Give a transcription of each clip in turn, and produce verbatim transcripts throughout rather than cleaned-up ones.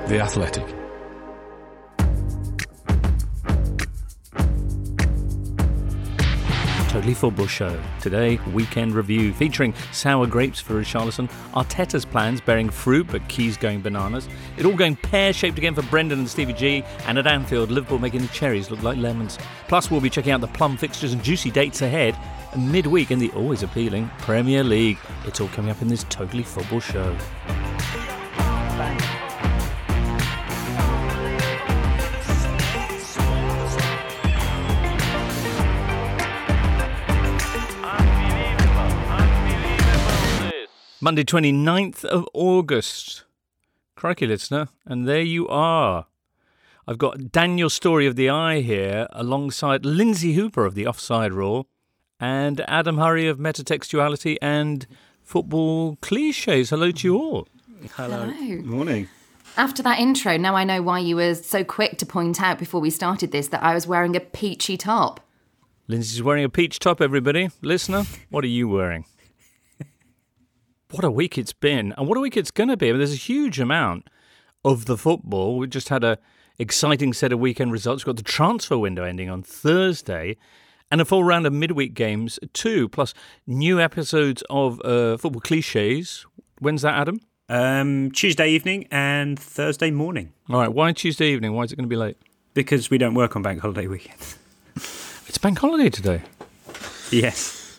The Athletic. Totally Football Show. Today, weekend review featuring sour grapes for Richarlison, Arteta's plans bearing fruit but Keys going bananas, it all going pear-shaped again for Brendan and Stevie G, and at Anfield, Liverpool making the cherries look like lemons. Plus, we'll be checking out the plum fixtures and juicy dates ahead, and midweek in the always appealing Premier League. It's all coming up in this Totally Football Show. Monday twenty-ninth of August. Crikey, listener, and there you are. I've got Daniel Story of The Eye here, alongside Lindsay Hooper of The Offside Rule, and Adam Hurrey of Metatextuality and Football Clichés. Hello to you all. Hello. Hello. Morning. After that intro, now I know why you were so quick to point out before we started this that I was wearing a peachy top. Lindsay's wearing a peach top, everybody. Listener, what are you wearing? What a week it's been, and what a week it's going to be. I mean, there's a huge amount of the football. We just had a exciting set of weekend results. We've got the transfer window ending on Thursday, and a full round of midweek games too, plus new episodes of uh, Football Clichés. When's that, Adam? Um, Tuesday evening and Thursday morning. All right, why Tuesday evening? Why is it going to be late? Because we don't work on bank holiday weekends. It's bank holiday today. Yes.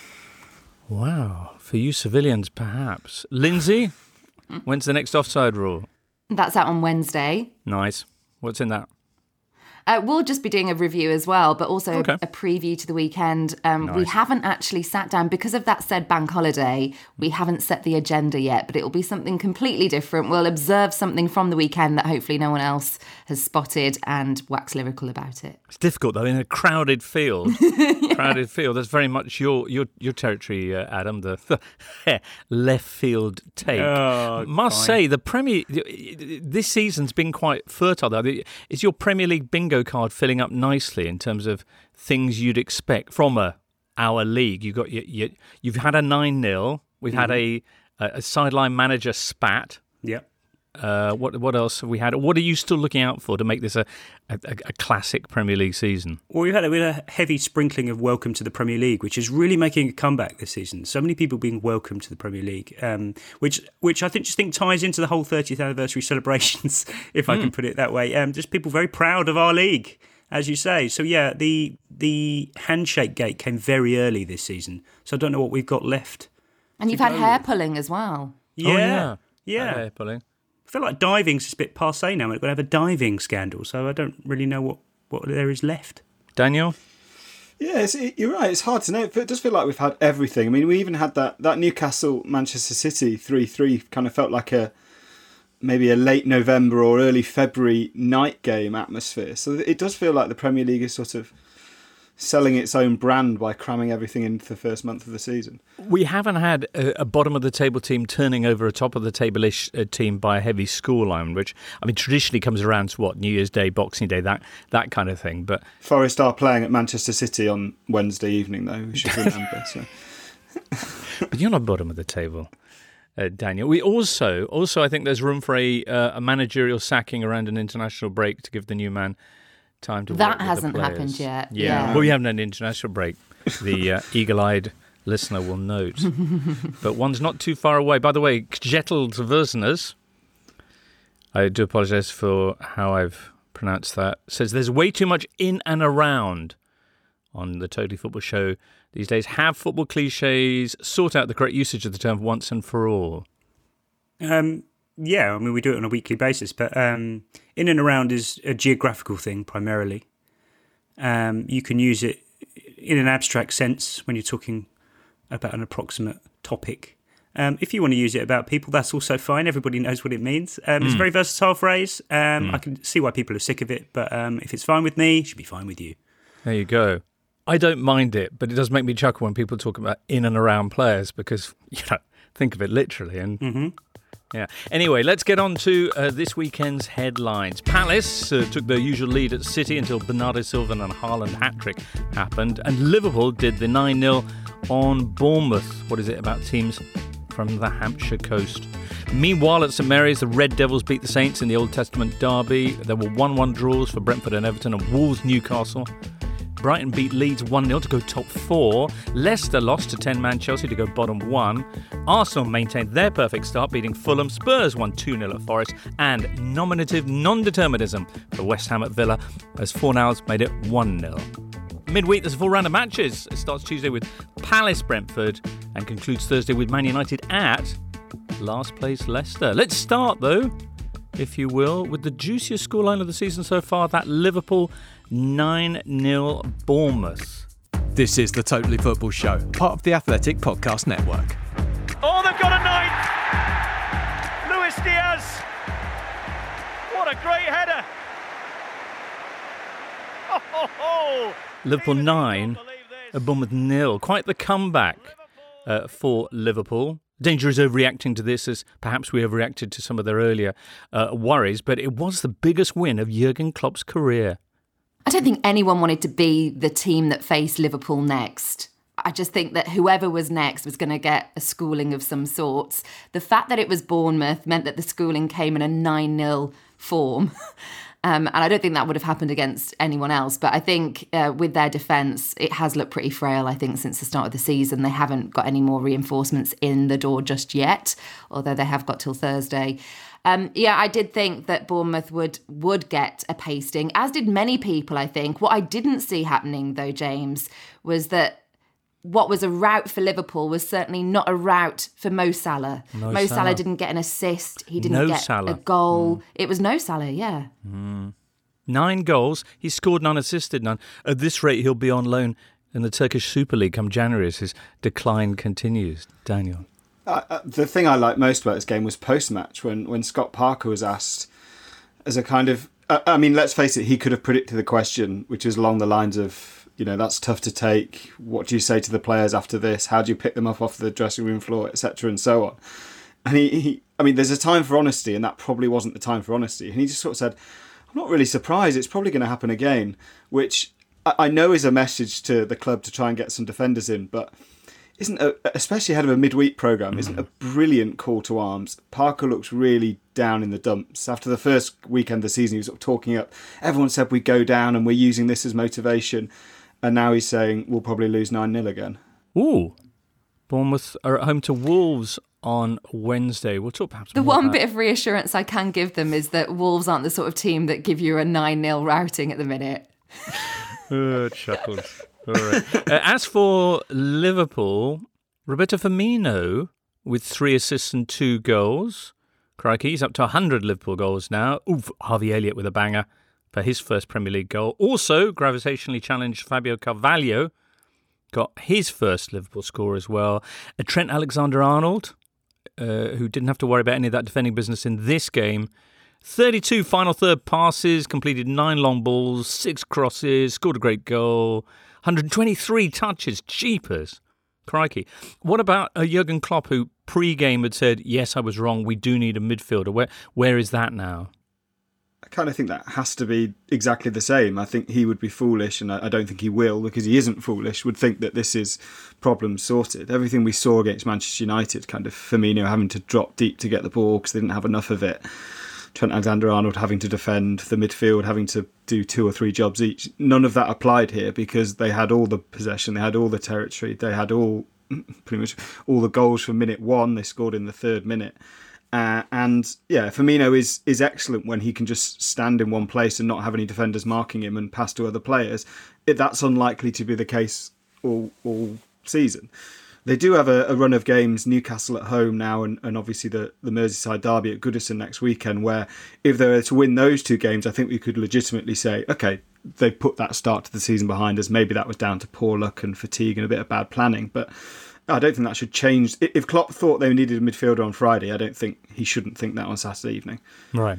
Wow. For you civilians, perhaps. Lindsay, when's the next Offside Rule? That's out on Wednesday. Nice. What's in that? Uh, we'll just be doing a review as well, but also Okay. a preview to the weekend. Um, We Nice. haven't actually sat down, because of that said bank holiday, we haven't set the agenda yet, but it will be something completely different. We'll observe something from the weekend that hopefully no one else has spotted and wax lyrical about it. It's difficult, though, in a crowded field. Crowded field. That's very much your your, your territory, uh, Adam, the, the left field take. Oh, Must fine. say, the Premier... This season's been quite fertile, though. Is your Premier League bingo card filling up nicely in terms of things you'd expect from a our league? You've got you, you, you've had a nine nil. We've Mm-hmm. had a, a a sideline manager spat. Yep. Uh, what what else have we had? What are you still looking out for to make this a, a, a classic Premier League season? Well, we've had, a, we had a heavy sprinkling of welcome to the Premier League, which is really making a comeback this season. So many people being welcomed to the Premier League, um, which which I think just think ties into the whole thirtieth anniversary celebrations, if I can put it that way. Um, just people very proud of our league, as you say. So yeah, the the handshake gate came very early this season. So I don't know what we've got left. And you've had hair pulling as well. Yeah, Oh, yeah. yeah. Hair pulling. I feel like diving's a bit passé now. We're going to have a diving scandal, so I don't really know what, what there is left. Daniel? Yeah, it's, it, you're right. It's hard to know. It does feel like we've had everything. I mean, we even had that, that Newcastle Manchester City three three kind of felt like a maybe a late November or early February night game atmosphere. So it does feel like the Premier League is sort of selling its own brand by cramming everything into the first month of the season. We haven't had a, a bottom-of-the-table team turning over a top-of-the-table-ish uh, team by a heavy scoreline, which, I mean, traditionally comes around to, what, New Year's Day, Boxing Day, that that kind of thing. But Forest are playing at Manchester City on Wednesday evening, though, we should remember. So. but you're not bottom of the table, uh, Daniel. We also, also, I think there's room for a, uh, a managerial sacking around an international break to give the new man time to That work with hasn't the players. happened yet. Yeah. Yeah. Well, we haven't had an international break. The uh, eagle-eyed listener will note. But one's not too far away. By the way, Kjetil Versnes, I do apologise for how I've pronounced that, says there's way too much in and around on the Totally Football Show these days. Have football cliches sort out the correct usage of the term once and for all? Um, yeah, I mean, we do it on a weekly basis, but um, in and around is a geographical thing primarily. Um, you can use it in an abstract sense when you're talking about an approximate topic. Um, if you want to use it about people, that's also fine. Everybody knows what it means. Um, It's a very versatile phrase. Um, I can see why people are sick of it, but um, if it's fine with me, it should be fine with you. There you go. I don't mind it, but it does make me chuckle when people talk about in and around players because, you know, think of it literally. And Mm-hmm. yeah. Anyway, let's get on to uh, this weekend's headlines. Palace uh, took their usual lead at City until Bernardo Silva and Haaland hat-trick happened. And Liverpool did the nine nil on Bournemouth. What is it about teams from the Hampshire coast? Meanwhile, at St Mary's, the Red Devils beat the Saints in the Old Testament derby. There were one one draws for Brentford and Everton and Wolves Newcastle. Brighton beat Leeds one nil to go top four. Leicester lost to ten-man Chelsea to go bottom one. Arsenal maintained their perfect start, beating Fulham. Spurs won two nil at Forest. And nominative non-determinism for West Ham at Villa, as Fornals made it one nil. Midweek, there's a full round of matches. It starts Tuesday with Palace Brentford and concludes Thursday with Man United at last place Leicester. Let's start, though, if you will, with the juiciest scoreline of the season so far, that Liverpool nine nil Bournemouth. This is the Totally Football Show, part of the Athletic Podcast Network. Oh, they've got a ninth! Luis Diaz! What a great header! Oh, ho, ho. Liverpool nine, Bournemouth nil. Quite the comeback uh, for Liverpool. Danger is overreacting to this, as perhaps we overreacted to some of their earlier uh, worries, but it was the biggest win of Jurgen Klopp's career. I don't think anyone wanted to be the team that faced Liverpool next. I just think that whoever was next was going to get a schooling of some sorts. The fact that it was Bournemouth meant that the schooling came in a nine nil form. Um, and I don't think that would have happened against anyone else. But I think uh, with their defence, it has looked pretty frail, I think, since the start of the season. They haven't got any more reinforcements in the door just yet, although they have got till Thursday. Um, yeah, I did think that Bournemouth would would get a pasting, as did many people, I think. What I didn't see happening, though, James, was that what was a rout for Liverpool was certainly not a rout for Mo Salah. No Mo Salah. Salah didn't get an assist. He didn't No get Salah. a goal. Mm. It was no Salah, yeah. Mm. Nine goals. He scored none, assisted none. At this rate, he'll be on loan in the Turkish Super League come January as his decline continues. Daniel. Uh, uh, the thing I liked most about this game was post-match when, when Scott Parker was asked as a kind of... Uh, I mean, let's face it, he could have predicted the question, which is along the lines of, you know, that's tough to take. What do you say to the players after this? How do you pick them up off the dressing room floor, et cetera, and so on? And he, he, I mean, there's a time for honesty, and that probably wasn't the time for honesty. And he just sort of said, I'm not really surprised. It's probably going to happen again, which I, I know is a message to the club to try and get some defenders in, but isn't, a, especially ahead of a midweek programme, isn't a brilliant call to arms. Parker looks really down in the dumps. After the first weekend of the season, he was sort of talking up. Everyone said we'd go down and we're using this as motivation. And now he's saying we'll probably lose nine nil again. Ooh. Bournemouth are at home to Wolves on Wednesday. We'll talk perhaps The more one about... bit of reassurance I can give them is that Wolves aren't the sort of team that give you a nine nil routing at the minute. Oh, chuckles. All right. uh, as for Liverpool, Roberto Firmino with three assists and two goals. Crikey, he's up to one hundred Liverpool goals now. Oof, Harvey Elliott with a banger for his first Premier League goal. Also, gravitationally challenged Fabio Carvalho got his first Liverpool score as well. Uh, Trent Alexander-Arnold, uh, who didn't have to worry about any of that defending business in this game. thirty-two final third passes, completed nine long balls, six crosses, scored a great goal. one hundred twenty-three touches, jeepers. Crikey. What about uh, Jurgen Klopp, who pre-game had said, yes, I was wrong, we do need a midfielder. Where Where is that now? I kind of think that has to be exactly the same. I think he would be foolish, and I don't think he will, because he isn't foolish, would think that this is problem sorted. Everything we saw against Manchester United, kind of Firmino having to drop deep to get the ball because they didn't have enough of it. Trent Alexander-Arnold having to defend the midfield, having to do two or three jobs each. None of that applied here because they had all the possession, they had all the territory, they had all pretty much all the goals from minute one. They scored in the third minute. Uh, and yeah, Firmino is is excellent when he can just stand in one place and not have any defenders marking him and pass to other players. It, that's unlikely to be the case all all season. They do have a, a run of games, Newcastle at home now, and, and obviously the, the Merseyside derby at Goodison next weekend, where if they were to win those two games, I think we could legitimately say, okay, they put that start to the season behind us. Maybe that was down to poor luck and fatigue and a bit of bad planning, but I don't think that should change. If Klopp thought they needed a midfielder on Friday, I don't think he shouldn't think that on Saturday evening. Right.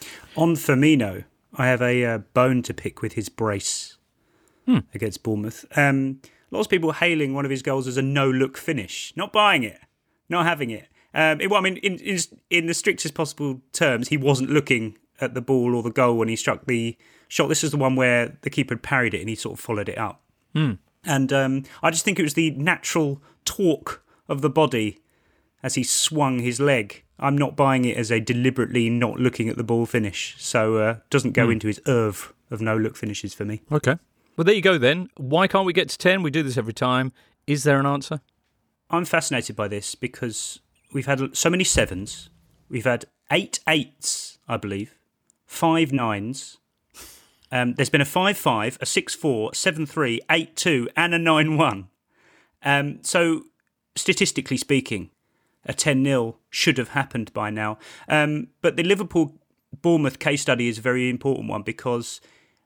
On Firmino, I have a uh, bone to pick with his brace hmm. against Bournemouth. Um, lots of people hailing one of his goals as a no-look finish. Not buying it. Not having it. Um, it well, I mean, in, in, in the strictest possible terms, he wasn't looking at the ball or the goal when he struck the shot. This is the one where the keeper had parried it and he sort of followed it up. Hmm. And um, I just think it was the natural torque of the body as he swung his leg. I'm not buying it as a deliberately not looking at the ball finish. So uh, doesn't go Mm. into his oeuvre of no-look finishes for me. Okay. Well, there you go then. Why can't we get to ten? We do this every time. Is there an answer? I'm fascinated by this because we've had so many sevens. We've had eight eights, I believe, five nines. Um, there's been a five five, a six four, seven three, eight two, and a nine one. Um, so, statistically speaking, a ten nil should have happened by now. Um, but the Liverpool-Bournemouth case study is a very important one because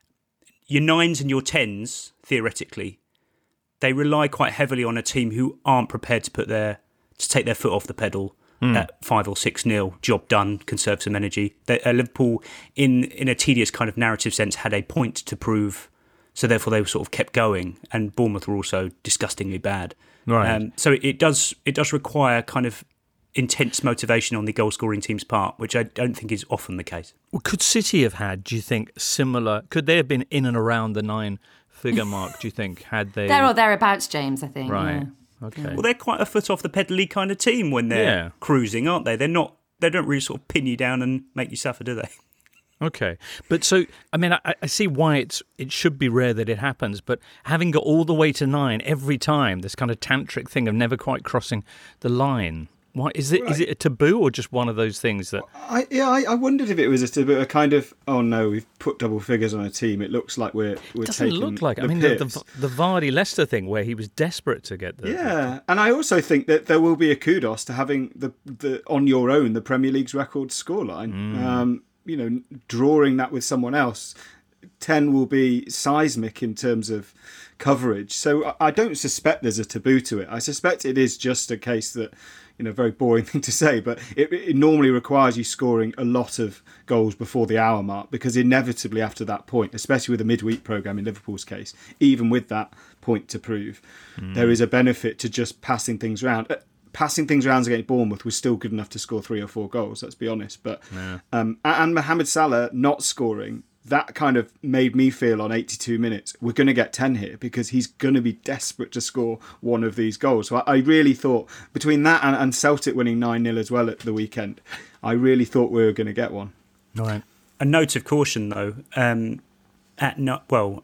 your nines and your tens, theoretically, they rely quite heavily on a team who aren't prepared to put their to take their foot off the pedal mm. at five or six nil. Job done. Conserve some energy. They, uh, Liverpool, in in a tedious kind of narrative sense, had a point to prove, so therefore they sort of kept going. And Bournemouth were also disgustingly bad. Right. Um, so it does it does require kind of intense motivation on the goal scoring team's part, which I don't think is often the case. Well, could City have had? Do you think similar? Could they have been in and around the nine figure mark? Do you think had they? There or thereabouts, James. I think. Right. Yeah. Okay. Well, they're quite a foot off the pedal kind of team when they're Yeah. cruising, aren't they? They're not. They don't really sort of pin you down and make you suffer, do they? Okay, but so I mean, I, I see why it's it should be rare that it happens. But having got all the way to nine every time, this kind of tantric thing of never quite crossing the line. Why is it? Right. Is it a taboo or just one of those things that? I yeah, I, I wondered if it was a taboo, a kind of oh no, we've put double figures on a team. It looks like we're we're it doesn't taking look like. the I mean, the, the the Vardy Leicester thing where he was desperate to get the. Yeah, and I also think that there will be a kudos to having the the on your own the Premier League's record scoreline. Mm. Um, you know, drawing that with someone else, ten will be seismic in terms of coverage. So I don't suspect there's a taboo to it. I suspect it is just a case that, you know, very boring thing to say, but it, it normally requires you scoring a lot of goals before the hour mark, because inevitably after that point, especially with the midweek programme in Liverpool's case, even with that point to prove, mm. there is a benefit to just passing things around. Uh, passing things around against Bournemouth was still good enough to score three or four goals, let's be honest. But yeah. um, and Mohamed Salah not scoring, that kind of made me feel on eighty-two minutes, we're going to get ten here because he's going to be desperate to score one of these goals. So I, I really thought, between that and, and Celtic winning nine nil as well at the weekend, I really thought we were going to get one. All right. A note of caution, though, um, at no, well,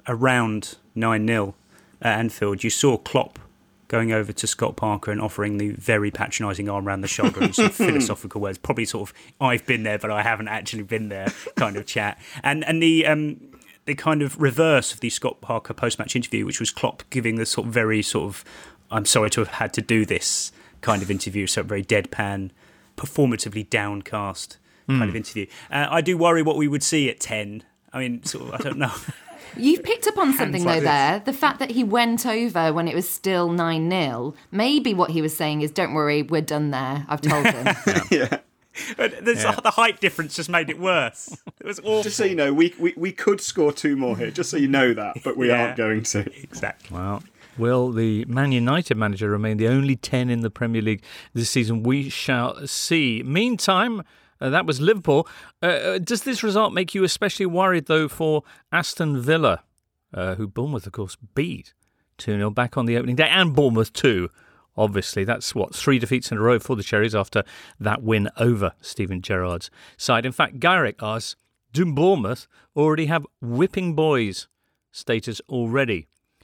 around nine nil at Anfield, you saw Klopp going over to Scott Parker and offering the very patronising arm around the shoulder and some philosophical words, probably sort of I've been there but I haven't actually been there kind of chat. And and the um, the kind of reverse of the Scott Parker post-match interview, which was Klopp giving the sort of very sort of I'm sorry to have had to do this kind of interview, so very deadpan, performatively downcast kind mm. of interview. Uh, I do worry what we would see at ten. I mean, sort of, I don't know. You've picked up on something, like though, this. there. The fact that he went over when it was still nine nil. Maybe what he was saying is, don't worry, we're done there. I've told him. yeah. yeah. But there's, yeah. The height difference just made it worse. It was awful. Just so you know, we, we, we could score two more here, just so you know that, but we yeah. aren't going to. Exactly. Well, will the Man United manager remain the only ten in the Premier League this season? We shall see. Meantime, Uh, that was Liverpool. Uh, does this result make you especially worried, though, for Aston Villa, uh, who Bournemouth, of course, beat two nil back on the opening day, and Bournemouth too, obviously. That's, what, three defeats in a row for the Cherries after that win over Steven Gerrard's side. In fact, Garrick asks, do Bournemouth already have whipping boys status already?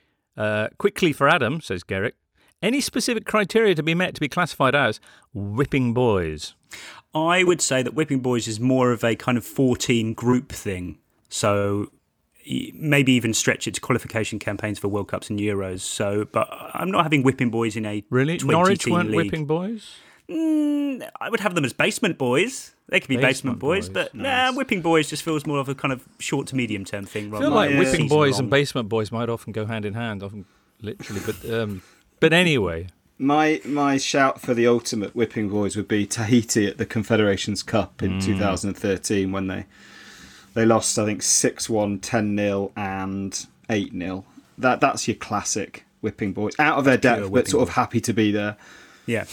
Uh, quickly for Adam, says Garrick, any specific criteria to be met to be classified as whipping boys? I would say that whipping boys is more of a kind of fourteen group thing. So maybe even stretch it to qualification campaigns for World Cups and Euros. So, but I'm not having whipping boys in a really Norwich weren't league. Whipping boys. Mm, I would have them as basement boys. They could be basement, basement boys, boys, but nice. Nah, whipping boys just feels more of a kind of short to medium term thing. I feel like yeah. whipping boys long. and basement boys might often go hand in hand, often literally. But um, but anyway. My my shout for the ultimate whipping boys would be Tahiti at the Confederations Cup in mm. two thousand thirteen when they they lost, I think, six one, ten nil and eight nil. That That's your classic whipping boys. Out of their depth, but sort of happy to be there. Yeah.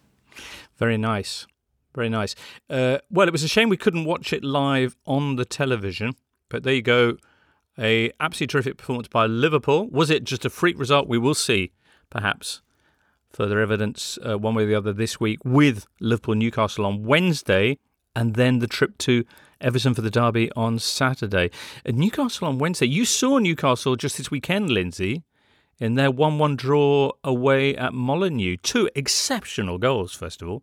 Very nice. Very nice. Uh, well, it was a shame we couldn't watch it live on the television, but there you go. A absolutely terrific performance by Liverpool. Was it just a freak result? We will see, perhaps, further evidence uh, one way or the other this week with Liverpool-Newcastle on Wednesday, and then the trip to Everton for the derby on Saturday. Uh, Newcastle on Wednesday. You saw Newcastle just this weekend, Lindsay, in their one one draw away at Molineux. Two exceptional goals, first of all.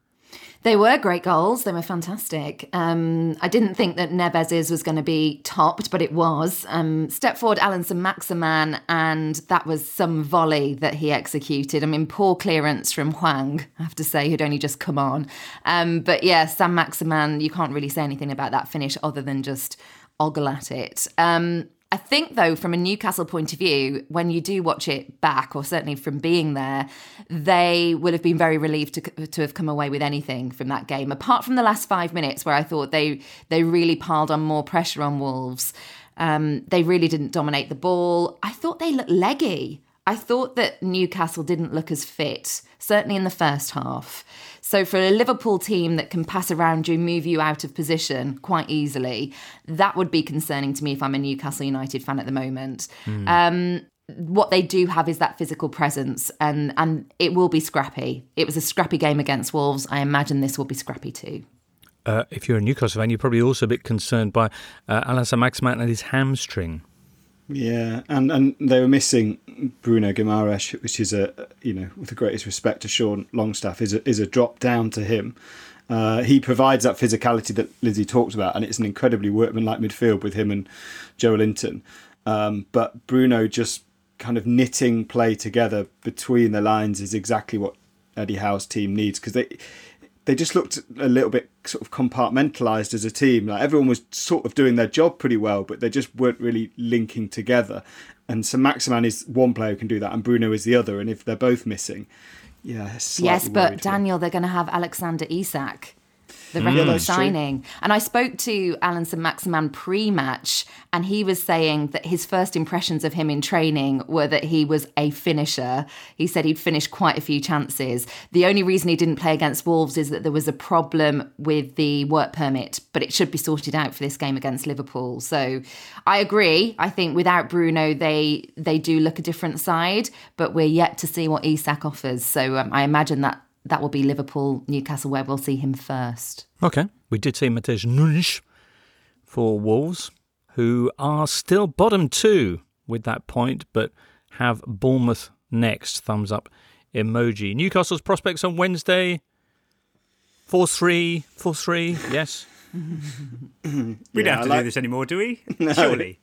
They were great goals. They were fantastic. Um, I didn't think that Neves's was going to be topped, but it was. Um, step forward, Alan Saint-Maximin, and that was some volley that he executed. I mean, poor clearance from Hwang, I have to say, who'd only just come on. Um, but yeah, Saint-Maximin, you can't really say anything about that finish other than just ogle at it. Um, I think, though, from a Newcastle point of view, when you do watch it back, or certainly from being there, they will have been very relieved to to have come away with anything from that game. Apart from the last five minutes, where I thought they they really piled on more pressure on Wolves. Um, they really didn't dominate the ball. I thought they looked leggy. I thought that Newcastle didn't look as fit, certainly in the first half. So for a Liverpool team that can pass around you, move you out of position quite easily, that would be concerning to me if I'm a Newcastle United fan at the moment. Mm. Um, what they do have is that physical presence, and, and it will be scrappy. It was a scrappy game against Wolves. I imagine this will be scrappy too. Uh, if you're a Newcastle fan, you're probably also a bit concerned by uh, Alan Saint-Maximin and his hamstring. Yeah, and, and they were missing Bruno Guimaraes, which is a, you know, with the greatest respect to Sean Longstaff, is a, is a drop down to him. Uh, he provides that physicality that Lizzie talked about, and it's an incredibly workmanlike midfield with him and Joe Linton. Um, but Bruno just kind of knitting play together between the lines is exactly what Eddie Howe's team needs, because they they just looked a little bit sort of compartmentalised as a team. Like everyone was sort of doing their job pretty well, but they just weren't really linking together. And Saint-Maximin is one player who can do that, and Bruno is the other. And if they're both missing, yeah, yes, but Daniel, they're going to have Alexander Isak, the Wrexham mm. signing. True. And I spoke to Alan Saint-Maximin pre-match, and he was saying that his first impressions of him in training were that he was a finisher. He said he'd finished quite a few chances. The only reason he didn't play against Wolves is that there was a problem with the work permit, but it should be sorted out for this game against Liverpool. So I agree. I think without Bruno, they they do look a different side, but we're yet to see what Isak offers. So um, I imagine that that will be Liverpool, Newcastle, where we'll see him first. OK. We did see Matej Nunes for Wolves, who are still bottom two with that point, but have Bournemouth next. Thumbs up emoji. Newcastle's prospects on Wednesday. four three. four three, yes. we yeah, don't have to like... do this anymore, do we? No. Surely.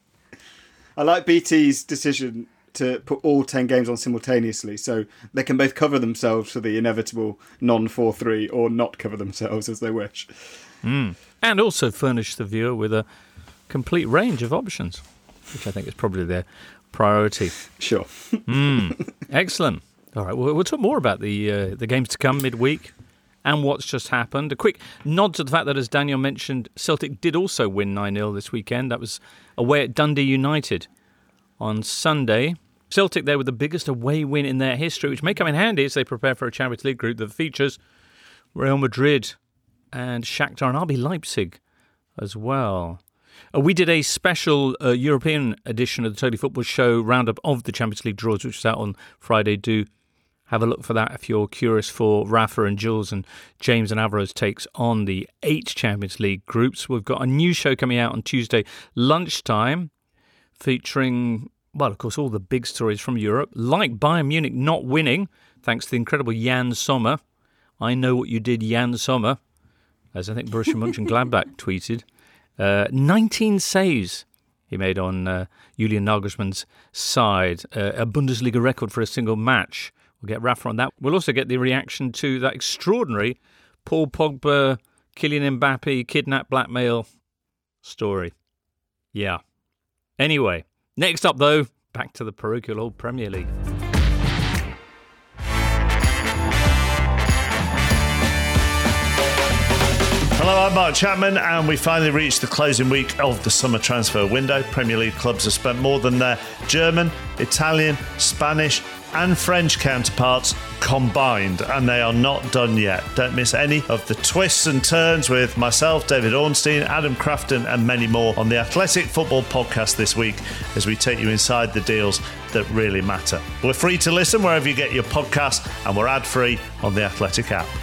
I like B T's decision to put all ten games on simultaneously, so they can both cover themselves for the inevitable non four three or not cover themselves as they wish. Mm. And also furnish the viewer with a complete range of options, which I think is probably their priority. Sure. mm. Excellent. All right, we'll, we'll talk more about the uh, the games to come midweek and what's just happened. A quick nod to the fact that, as Daniel mentioned, Celtic did also win nine nil this weekend. That was away at Dundee United on Sunday. Celtic there with the biggest away win in their history, which may come in handy as they prepare for a Champions League group that features Real Madrid and Shakhtar and R B Leipzig as well. Uh, we did a special uh, European edition of the Totally Football Show roundup of the Champions League draws, which was out on Friday. Do have a look for that if you're curious for Rafa and Jules and James and Alvaro's takes on the eight Champions League groups. We've got a new show coming out on Tuesday lunchtime, featuring, well, of course, all the big stories from Europe, like Bayern Munich not winning, thanks to the incredible Jan Sommer. I know what you did, Jan Sommer, as I think Borussia Mönchengladbach tweeted. Uh, nineteen saves he made on uh, Julian Nagelsmann's side, uh, a Bundesliga record for a single match. We'll get Rafa on that. We'll also get the reaction to that extraordinary Paul Pogba, Kylian Mbappe, kidnap blackmail story. Yeah. Anyway, next up, though, back to the parochial old Premier League. Hello, I'm Mark Chapman, and we finally reached the closing week of the summer transfer window. Premier League clubs have spent more than their German, Italian, Spanish and French counterparts combined, and they are not done yet. Don't miss any of the twists and turns with myself, David Ornstein, Adam Crafton, and many more on the Athletic Football Podcast this week as we take you inside the deals that really matter. We're free to listen wherever you get your podcasts, and we're ad-free on the Athletic app.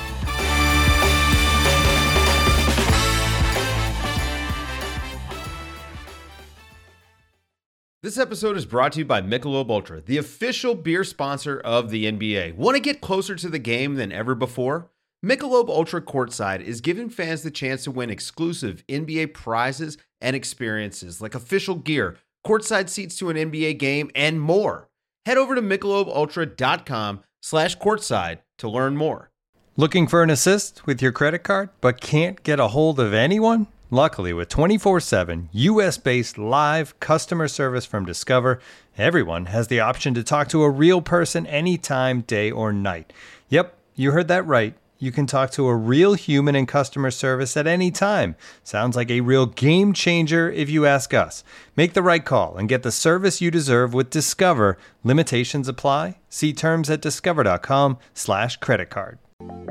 This episode is brought to you by Michelob Ultra, the official beer sponsor of the N B A. Want to get closer to the game than ever before? Michelob Ultra Courtside is giving fans the chance to win exclusive N B A prizes and experiences like official gear, courtside seats to an N B A game, and more. Head over to michelobultra.com slash courtside to learn more. Looking for an assist with your credit card, but can't get a hold of anyone? Luckily, with twenty-four seven U S-based live customer service from Discover, everyone has the option to talk to a real person anytime, day or night. Yep, you heard that right. You can talk to a real human in customer service at any time. Sounds like a real game changer if you ask us. Make the right call and get the service you deserve with Discover. Limitations apply. See terms at discover.com slash credit card.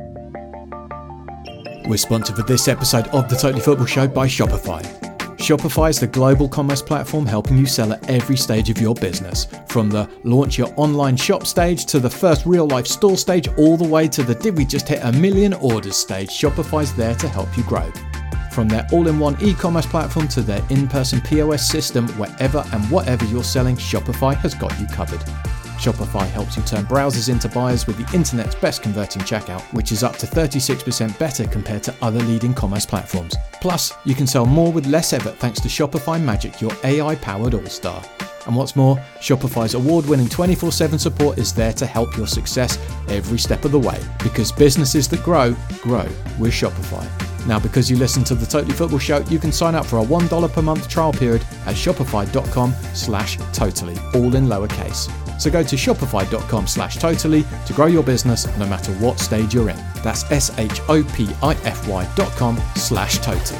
We're sponsored for this episode of the Totally Football Show by Shopify. Shopify is the global commerce platform helping you sell at every stage of your business. From the launch your online shop stage to the first real life store stage, all the way to the did we just hit a million orders stage, Shopify's there to help you grow. From their all-in-one e-commerce platform to their in-person P O S system, wherever and whatever you're selling, Shopify has got you covered. Shopify helps you turn browsers into buyers with the internet's best converting checkout, which is up to thirty-six percent better compared to other leading commerce platforms. Plus, you can sell more with less effort thanks to Shopify Magic, your A I-powered all-star. And what's more, Shopify's award-winning twenty-four seven support is there to help your success every step of the way. Because businesses that grow, grow with Shopify. Now, because you listen to the Totally Football Show, you can sign up for a one dollar per month trial period at shopify.com slash totally, all in lowercase. So go to shopify.com slash totally to grow your business no matter what stage you're in. That's S-H-O-P-I-F-Y dot com slash totally.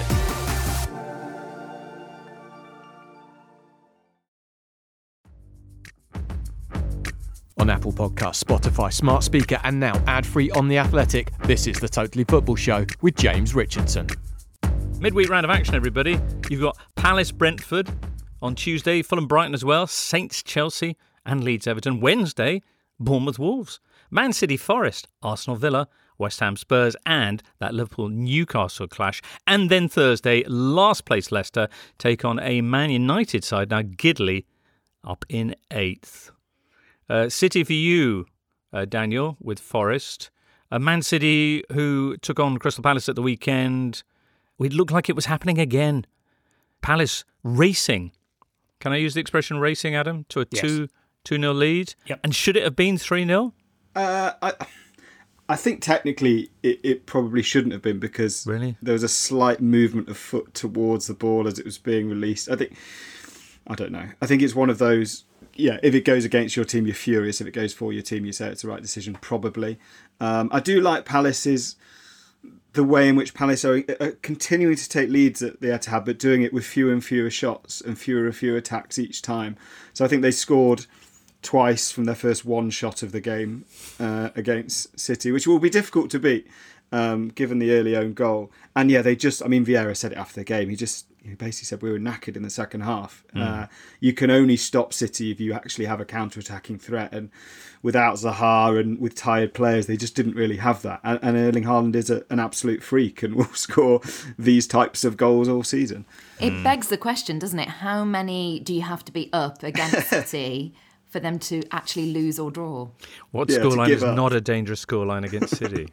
On Apple Podcasts, Spotify, Smart Speaker, and now ad-free on The Athletic, this is the Totally Football Show with James Richardson. Midweek round of action, everybody. You've got Palace Brentford on Tuesday, Fulham Brighton as well, Saints Chelsea, and Leeds Everton. Wednesday, Bournemouth Wolves, Man City Forest, Arsenal Villa, West Ham Spurs, and that Liverpool Newcastle clash. And then Thursday, last place Leicester take on a Man United side, now Gidley, up in eighth. Uh, City for you, uh, Daniel, with Forest. Uh, Man City, who took on Crystal Palace at the weekend. It looked like it was happening again. Palace racing. Can I use the expression racing, Adam, to a Yes. two two nil lead? Yep. And should it have been three nil? Uh, I, I think technically it, it probably shouldn't have been because Really? there was a slight movement of foot towards the ball as it was being released. I think, I don't know. I think it's one of those, yeah, if it goes against your team, you're furious. If it goes for your team, you say it's the right decision, probably. Um, I do like Palace's, the way in which Palace are, are continuing to take leads that they had to have, but doing it with fewer and fewer shots and fewer and fewer attacks each time. So I think they scored twice from their first one shot of the game uh, against City, which will be difficult to beat um, given the early own goal. And yeah, they just, I mean, Vieira said it after the game. He just he basically said we were knackered in the second half. Mm. Uh, you can only stop City if you actually have a counter-attacking threat. And without Zaha and with tired players, they just didn't really have that. And, and Erling Haaland is a, an absolute freak and will score these types of goals all season. It Mm. begs the question, doesn't it? How many do you have to be up against City for them to actually lose or draw? What Yeah, to scoreline give is up. not a dangerous scoreline against City?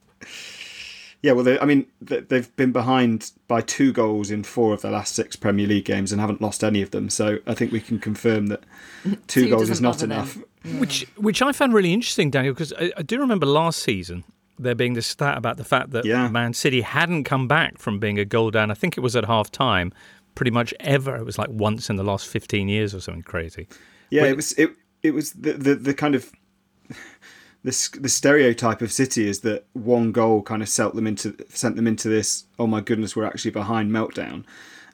Yeah, well, they, I mean, they- they've been behind by two goals in four of their last six Premier League games and haven't lost any of them. So I think we can confirm that two, Two goals is doesn't not bother them. enough. Which which I found really interesting, Daniel, because I, I do remember last season there being this stat about the fact that Yeah. Man City hadn't come back from being a goal down. I think it was at half time, pretty much ever. It was like once in the last fifteen years or something crazy. Yeah, Wait- it was it it was the the, the kind of the s- the stereotype of City is that one goal kind of sent them into sent them into this, oh my goodness, we're actually behind meltdown.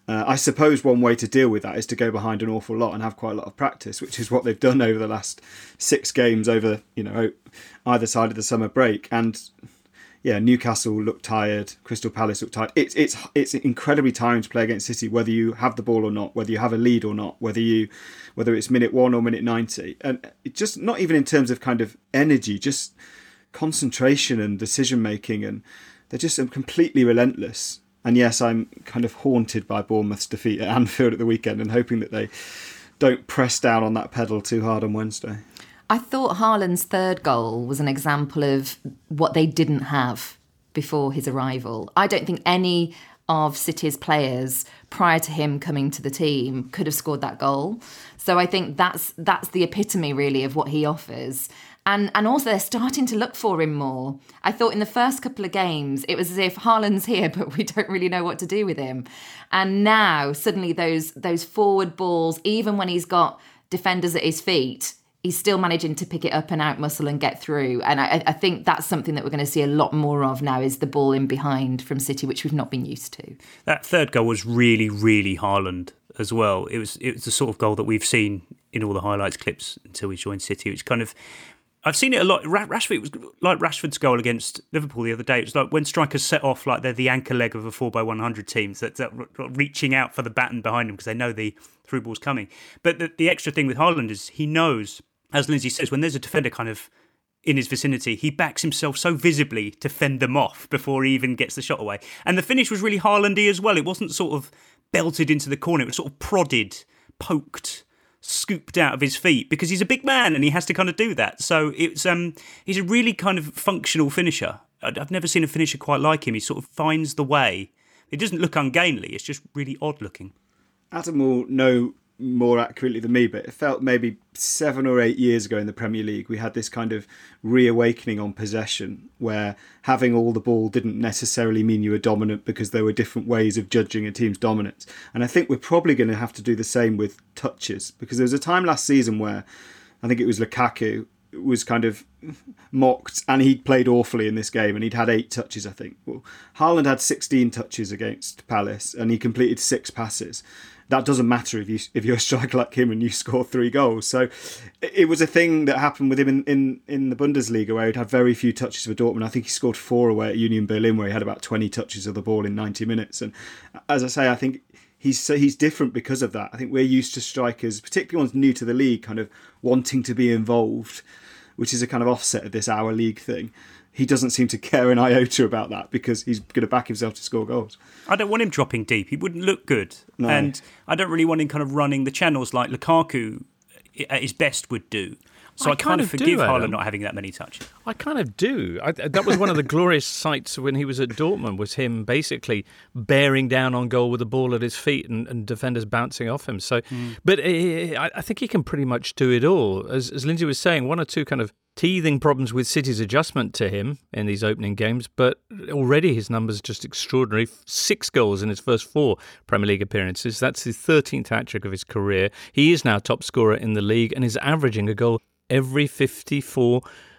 Uh, I suppose one way to deal with that is to go behind an awful lot and have quite a lot of practice, which is what they've done over the last six games over, you know, either side of the summer break. And yeah, Newcastle looked tired, Crystal Palace looked tired. It's it's it's incredibly tiring to play against City, whether you have the ball or not, whether you have a lead or not, whether you whether it's minute one or minute ninety, and it just not even in terms of kind of energy, just concentration and decision making, and they're just completely relentless. And yes, I'm kind of haunted by Bournemouth's defeat at Anfield at the weekend and hoping that they don't press down on that pedal too hard on Wednesday. I thought Haaland's third goal was an example of what they didn't have before his arrival. I don't think any of City's players prior to him coming to the team could have scored that goal. So I think that's that's the epitome really of what he offers. And and also they're starting to look for him more. I thought in the first couple of games, it was as if Haaland's here, but we don't really know what to do with him. And now suddenly those those forward balls, even when he's got defenders at his feet, he's still managing to pick it up and out muscle and get through. And I, I think that's something that we're going to see a lot more of now, is the ball in behind from City, which we've not been used to. That third goal was really, really Haaland as well. It was it was the sort of goal that we've seen in all the highlights clips until we joined City, which kind of... I've seen it a lot. Rashford, it was like Rashford's goal against Liverpool the other day. It was like when strikers set off like they're the anchor leg of a four by one hundred team, so that, that reaching out for the baton behind them because they know the through ball's coming. But the, the extra thing with Haaland is he knows, as Lindsay says, when there's a defender kind of in his vicinity, he backs himself so visibly to fend them off before he even gets the shot away. And the finish was really Haaland-y as well. It wasn't sort of belted into the corner. It was sort of prodded, poked, scooped out of his feet, because he's a big man and he has to kind of do that. So it's um he's a really kind of functional finisher. I've never seen a finisher quite like him. He sort of finds the way. It doesn't look ungainly. It's just really odd looking. Adam will know more accurately than me, but it felt maybe seven or eight years ago in the Premier League we had this kind of reawakening on possession, where having all the ball didn't necessarily mean you were dominant, because there were different ways of judging a team's dominance. And I think we're probably going to have to do the same with touches, because there was a time last season where I think it was Lukaku was kind of mocked, and he'd played awfully in this game, and he'd had eight touches, I think. Well, Haaland had sixteen touches against Palace and he completed six passes. That doesn't matter if you if you're a striker like him and you score three goals. So it was a thing that happened with him in, in, in the Bundesliga, where he'd had very few touches for Dortmund. I think he scored four away at Union Berlin, where he had about twenty touches of the ball in ninety minutes. And as I say, I think he's he's different because of that. I think we're used to strikers, particularly ones new to the league, kind of wanting to be involved, which is a kind of offset of this our league thing. He doesn't seem to care an iota about that, because he's going to back himself to score goals. I don't want him dropping deep. He wouldn't look good. No. And I don't really want him kind of running the channels like Lukaku at his best would do. So I, I kind, kind of forgive Haaland not having that many touches. I kind of do. I, that was one of the glorious sights when he was at Dortmund, was him basically bearing down on goal with the ball at his feet and, and defenders bouncing off him. So, mm. But uh, I think he can pretty much do it all. As, as Lindsay was saying, one or two kind of teething problems with City's adjustment to him in these opening games, but already his numbers are just extraordinary. Six goals in his first four Premier League appearances. That's his thirteenth hat-trick of his career. He is now top scorer in the league and is averaging a goal every fifty-four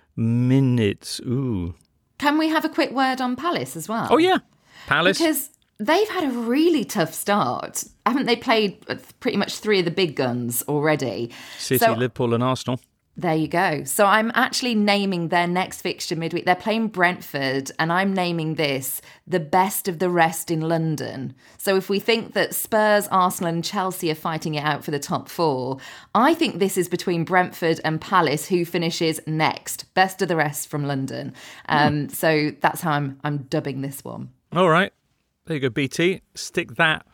minutes. Ooh. Can we have a quick word on Palace as well? Oh, yeah. Palace. Because they've had a really tough start. Haven't they played pretty much three of the big guns already? City, so, Liverpool and Arsenal. There you go. So I'm actually naming their next fixture midweek. They're playing Brentford, and I'm naming this the best of the rest in London. So if we think that Spurs, Arsenal and Chelsea are fighting it out for the top four, I think this is between Brentford and Palace, who finishes next. Best of the rest from London. Um, mm. So that's how I'm I'm dubbing this one. All right. There you go, B T. Stick that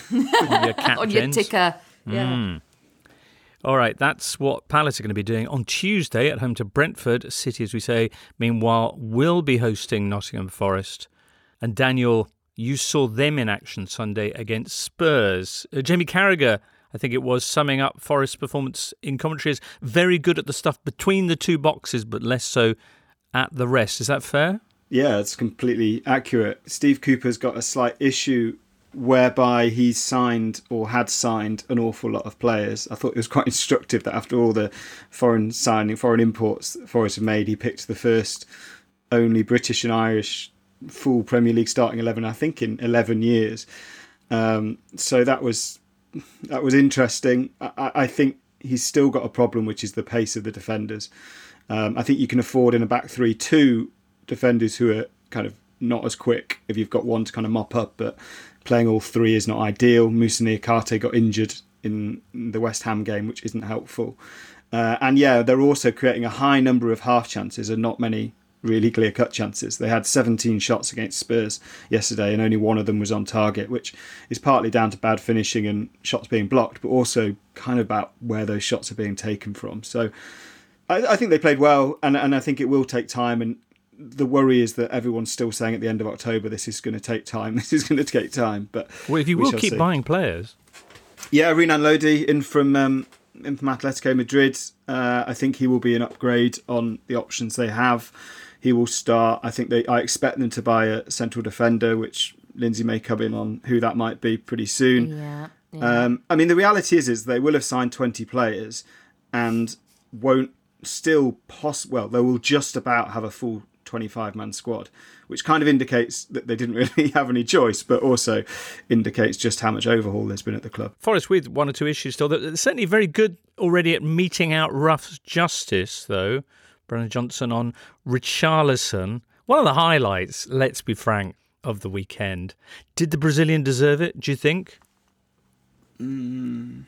on your captions. On your ticker. Yeah. Mm. All right, that's what Palace are going to be doing on Tuesday at home to Brentford. City, as we say, meanwhile, will be hosting Nottingham Forest. And Daniel, you saw them in action Sunday against Spurs. Uh, Jamie Carragher, I think it was, summing up Forest's performance in commentary as very good at the stuff between the two boxes, but less so at the rest. Is that fair? Yeah, it's completely accurate. Steve Cooper's got a slight issue whereby he's signed or had signed an awful lot of players. I thought it was quite instructive that after all the foreign signing, foreign imports that Forest have made, he picked the first only British and Irish full Premier League starting eleven, I think, in eleven years. Um, so that was that was interesting. I, I think he's still got a problem, which is the pace of the defenders. Um, I think you can afford in a back three two defenders who are kind of not as quick if you've got one to kind of mop up, but playing all three is not ideal. Moussa Niakhaté got injured in the West Ham game, which isn't helpful. Uh, and yeah, they're also creating a high number of half chances and not many really clear-cut chances. They had seventeen shots against Spurs yesterday and only one of them was on target, which is partly down to bad finishing and shots being blocked, but also kind of about where those shots are being taken from. So I, I think they played well, and, and I think it will take time. And the worry is that everyone's still saying at the end of October, this is going to take time, this is going to take time. But well, if you we will shall keep see. buying players. Yeah, Renan Lodi in from... Um, in from Atletico Madrid. Uh, I think he will be an upgrade on the options they have. He will start. I think they. I expect them to buy a central defender, which Lindsay may come in on who that might be pretty soon. Yeah, yeah. Um, I mean, the reality is, is they will have signed twenty players and won't still poss. Well, they will just about have a full twenty-five man squad, which kind of indicates that they didn't really have any choice, but also indicates just how much overhaul there's been at the club. Forest with one or two issues still. They're certainly very good already at meting out rough justice, though. Brennan Johnson on Richarlison. One of the highlights, let's be frank, of the weekend. Did the Brazilian deserve it, do you think? Mm.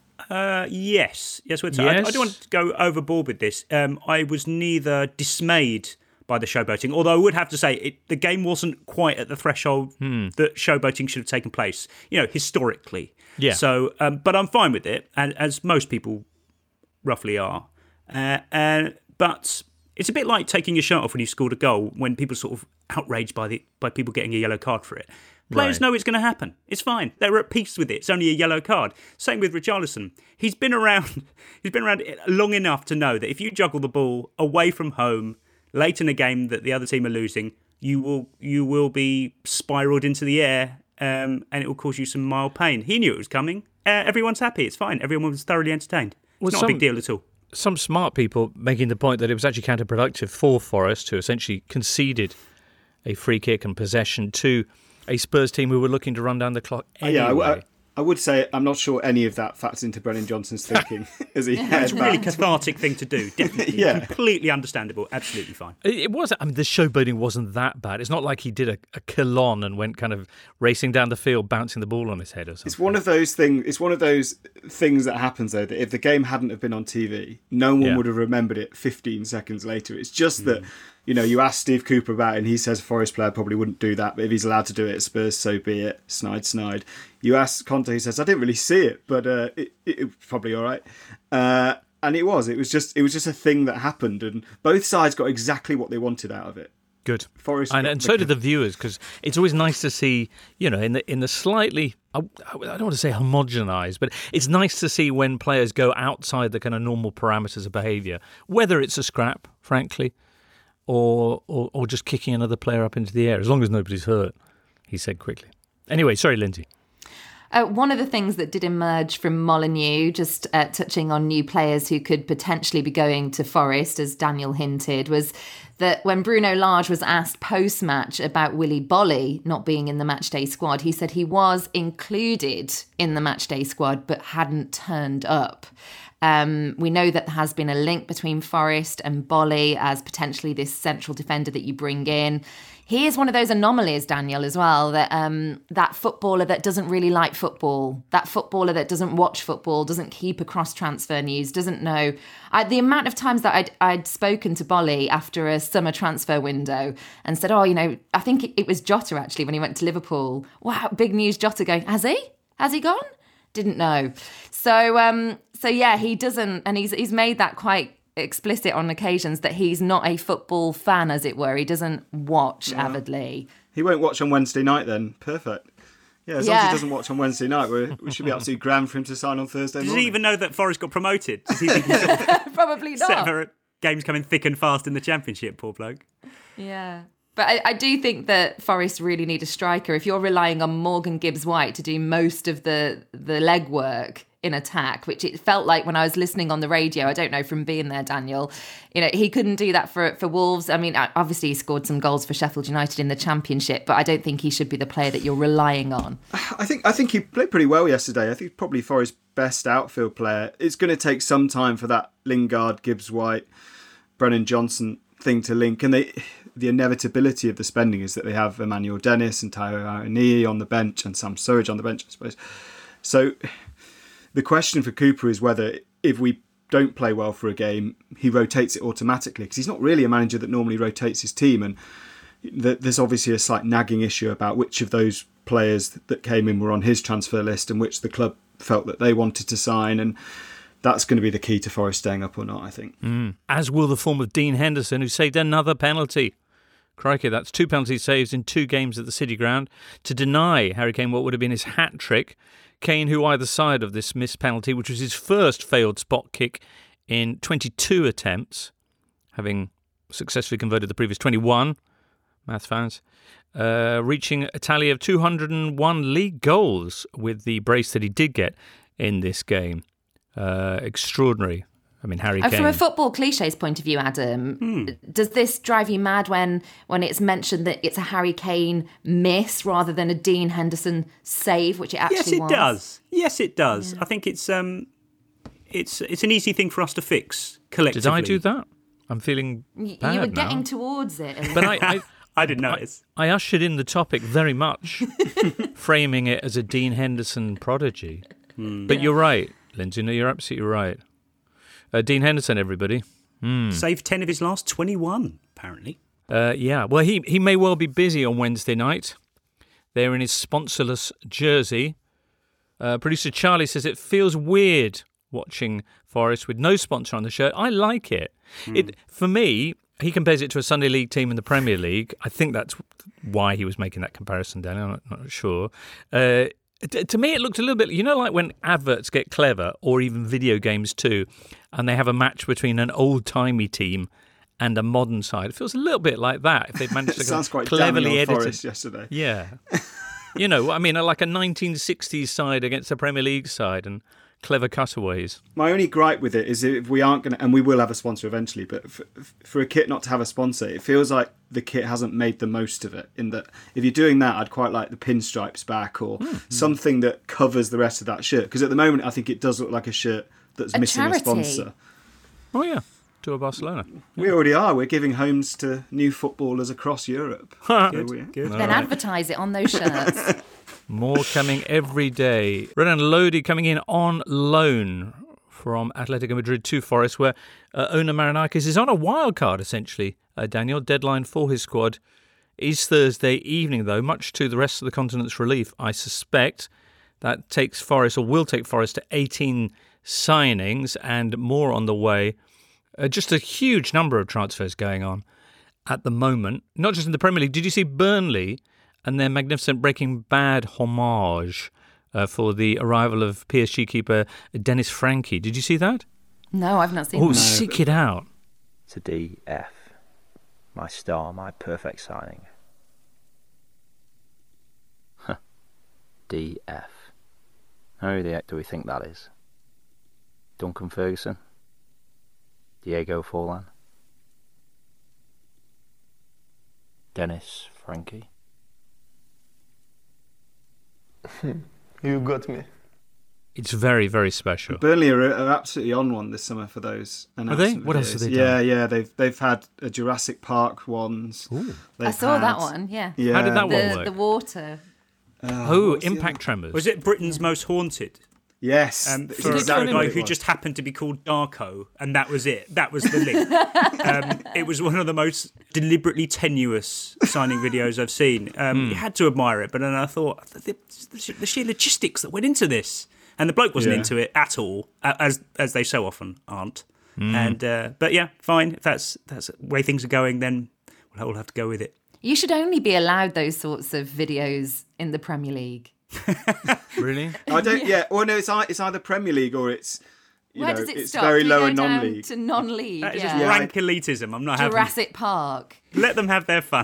Uh, yes. Yes, we'd say. Yes. I, I don't want to go overboard with this. Um, I was neither dismayed by the showboating, although I would have to say it, the game wasn't quite at the threshold hmm. that showboating should have taken place, you know, historically. Yeah. So, um, but I'm fine with it, and as most people roughly are. Uh, and but it's a bit like taking your shirt off when you scored a goal, when people are sort of outraged by the by people getting a yellow card for it. Players Right. know it's going to happen. It's fine. They're at peace with it. It's only a yellow card. Same with Richarlison. He's been around. He's been around long enough to know that if you juggle the ball away from home late in a game that the other team are losing, you will you will be spiraled into the air, um, and it will cause you some mild pain. He knew it was coming. Uh, everyone's happy. It's fine. Everyone was thoroughly entertained. It's Well, not some- a big deal at all. Some smart people making the point that it was actually counterproductive for Forest, who essentially conceded a free kick and possession to a Spurs team who were looking to run down the clock anyway. Yeah, I, I, I would say I'm not sure any of that factors into Brennan Johnson's thinking as he heads It's a really back. cathartic thing to do. Definitely. Yeah. Completely understandable. Absolutely fine. It it was. I mean, the showboating wasn't that bad. It's not like he did a, a kill on and went kind of racing down the field, bouncing the ball on his head or something. It's one of those things. It's one of those things that happens though. That if the game hadn't have been on T V, no one Yeah. would have remembered it fifteen seconds later. It's just that you know you ask Steve Cooper about it, and he says a Forest player probably wouldn't do that, but if he's allowed to do it at Spurs, so be it. Snide, snide. You ask Conte, he says I didn't really see it, but uh, it, it, it was probably all right. Uh, and it was. It was just. It was just a thing that happened, and both sides got exactly what they wanted out of it. Good. Forest And, got and the- so did the viewers, because it's always nice to see, you know, in the in the slightly, I, I don't want to say homogenised, but it's nice to see when players go outside the kind of normal parameters of behaviour, whether it's a scrap, frankly, or, or or just kicking another player up into the air, as long as nobody's hurt, he said quickly. Anyway, sorry, Lindsay. Uh, one of the things that did emerge from Molineux, just uh, touching on new players who could potentially be going to Forest, as Daniel hinted, was that when Bruno Lage was asked post-match about Willy Bolly not being in the matchday squad, he said he was included in the matchday squad but hadn't turned up. Um, we know that there has been a link between Forest and Bolly as potentially this central defender that you bring in. He is one of those anomalies, Daniel, as well, that um, that footballer that doesn't really like football, that footballer that doesn't watch football, doesn't keep across transfer news, doesn't know. I, the amount of times that I'd, I'd spoken to Bolly after a summer transfer window and said, oh, you know, I think it, it was Jota, actually, when he went to Liverpool. Wow, big news, Jota going, has he? Has he gone? Didn't know. So, um, so yeah, he doesn't, and he's he's made that quite explicit on occasions that he's not a football fan, as it were. He doesn't watch Yeah. avidly. He won't watch on Wednesday night then. Perfect. Yeah, as long as Yeah. he doesn't watch on Wednesday night, we're, we should be absolutely grand for him to sign on Thursday Does morning. he even know that Forest got promoted? Does he think he's sort of Probably set not. for games coming thick and fast in the Championship, poor bloke? Yeah. But I, I do think that Forest really need a striker. If you're relying on Morgan Gibbs-White to do most of the, the legwork in attack, which it felt like when I was listening on the radio, I don't know from being there, Daniel, you know, he couldn't do that for for Wolves. I mean, obviously he scored some goals for Sheffield United in the Championship, but I don't think he should be the player that you're relying on. I think I think he played pretty well yesterday. I think he's probably Forest's best outfield player. It's going to take some time for that Lingard, Gibbs-White, Brennan Johnson thing to link, and they the inevitability of the spending is that they have Emmanuel Dennis and Tayo Aoniyi on the bench and Sam Surridge on the bench, I suppose. So the question for Cooper is whether, if we don't play well for a game, he rotates it automatically, because he's not really a manager that normally rotates his team. And there's obviously a slight nagging issue about which of those players that came in were on his transfer list and which the club felt that they wanted to sign. And that's going to be the key to Forest staying up or not, I think. Mm. As will the form of Dean Henderson, who saved another penalty. Crikey, that's two penalty saves in two games at the City Ground to deny Harry Kane what would have been his hat trick. Kane, who either side of this missed penalty, which was his first failed spot kick in twenty-two attempts, having successfully converted the previous twenty-one, math fans, uh, reaching a tally of two hundred one league goals with the brace that he did get in this game. Uh, extraordinary. I mean, Harry and Kane. From a football cliches point of view, Adam, hmm. does this drive you mad when when it's mentioned that it's a Harry Kane miss rather than a Dean Henderson save, which it actually was? Yes, it was? does. Yes, it does. Yeah. I think it's um, it's it's an easy thing for us to fix collectively. Did I do that? I'm feeling bad You were now. getting towards it. But I, I, I didn't notice. I, I ushered in the topic very much, framing it as a Dean Henderson prodigy. Hmm. But you're right, Lindsay. No, you're absolutely right. Uh, Dean Henderson, everybody. Mm. Saved ten of his last twenty-one, apparently. Uh, yeah, well, he, he may well be busy on Wednesday night. There in his sponsorless jersey. Uh, producer Charlie says it feels weird watching Forest with no sponsor on the shirt. I like it. Mm. It for me, he compares it to a Sunday League team in the Premier League. I think that's why he was making that comparison, Daniel. I'm not, not sure. Uh, To me, it looked a little bit, you know, like when adverts get clever, or even video games too, and they have a match between an old-timey team and a modern side. It feels a little bit like that. If they've managed to sounds quite cleverly edit Forest yesterday. Yeah. You know, I mean, like a nineteen sixties side against a Premier League side, and clever cutaways. My only gripe with it is if we aren't going to, and we will have a sponsor eventually, but for, for a kit not to have a sponsor, it feels like the kit hasn't made the most of it. In that, if you're doing that, I'd quite like the pinstripes back, or mm. something that covers the rest of that shirt. Because at the moment, I think it does look like a shirt that's a missing charity. a sponsor. Oh yeah, to a Barcelona. We already are. We're giving homes to new footballers across Europe. Good, so good. Then right. Advertise it on those shirts. More coming every day. Renan Lodi coming in on loan from Atletico Madrid to Forest, where uh, owner Marinakis is on a wild card, essentially. Uh, Daniel, deadline for his squad is Thursday evening, though, much to the rest of the continent's relief, I suspect. That takes Forest, or will take Forest, to eighteen signings and more on the way. Uh, just a huge number of transfers going on at the moment, not just in the Premier League. Did you see Burnley and their magnificent Breaking Bad homage uh, for the arrival of P S G keeper Dennis Frankie? Did you see that? No, I've not seen oh, that. Oh, seek it out. It's a D F. My star, my perfect signing. Huh. D F. Who the heck do we think that is? Duncan Ferguson? Diego Forlan? Dennis Frankie? You got me. It's very, very special. Burnley are, are absolutely on one this summer for those. Are they? What else have they done? Yeah, yeah. They've they've had a Jurassic Park ones. I saw that one. Yeah. yeah. How did that the, one work? The water. Uh, oh, Impact Tremors. Was it Britain's Most Haunted? Yes. Um, for exactly a guy who just happened to be called Darko, and that was it. That was the link. um, it was one of the most deliberately tenuous signing videos I've seen. Um, mm. You had to admire it, but then I thought the, the sheer logistics that went into this, and the bloke wasn't yeah. into it at all, as as they so often aren't. Mm. And uh, but yeah, fine. If that's that's the way things are going, then we'll all have to go with it. You should only be allowed those sorts of videos in the Premier League. Really? I don't. Yeah. Well, no. It's it's either Premier League or it's. You Where know, does it it's stop? very Do low go and down non-league. to non-league. That is yeah. just rank elitism. I'm not having Jurassic Park. Let them have their fun.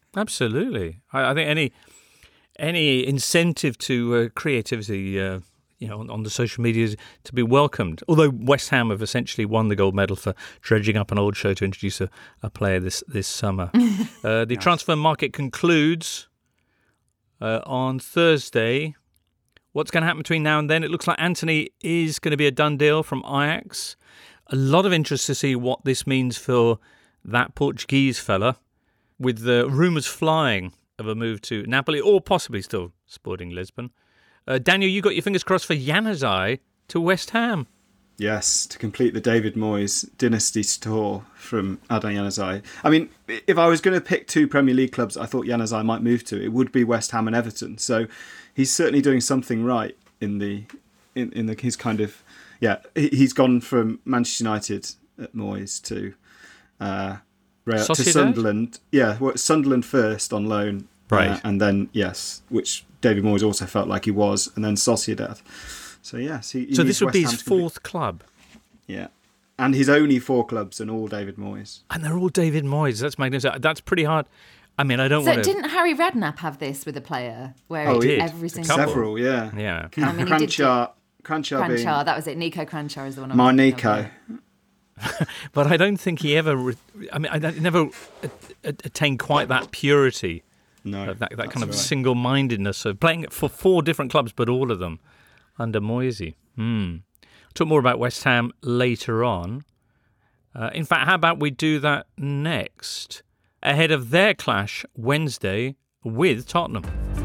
Absolutely. I, I think any any incentive to uh, creativity, uh, you know, on, on the social media to be welcomed. Although West Ham have essentially won the gold medal for dredging up an old show to introduce a, a player this this summer. uh, the transfer market concludes uh, on Thursday. What's going to happen between now and then? It looks like Antony is going to be a done deal from Ajax. A lot of interest to see what this means for that Portuguese fella, with the rumours flying of a move to Napoli or possibly still Sporting Lisbon. Uh, Daniel, you got your fingers crossed for Januzaj to West Ham. Yes, to complete the David Moyes dynasty tour from Adnan Januzaj. I mean, if I was going to pick two Premier League clubs I thought Januzaj might move to, it would be West Ham and Everton. So he's certainly doing something right in the in, in the, his kind of... Yeah, he's gone from Manchester United at Moyes to... Uh, to Sunderland, yeah, well, Sunderland first on loan, right, uh, and then yes, which David Moyes also felt like he was, and then Sociedad. So yes, he, he so this would West be Ham his fourth be, club. Yeah, and his only four clubs, and all David Moyes, and they're all David Moyes. That's magnificent. That's pretty hard. I mean, I don't so want to... didn't Harry Redknapp have this with a player where oh, he did every single several, yeah, yeah. I mean, Cranchar, Cranchar, being... Cranchar, that was it. Nico Cranchar is the one. My Nico. But I don't think he ever. Re- I mean, I never attained quite that purity. No, that, that kind of right. single-mindedness of playing for four different clubs, but all of them under Moisey. Hmm. Talk more about West Ham later on. Uh, in fact, how about we do that next, ahead of their clash Wednesday with Tottenham.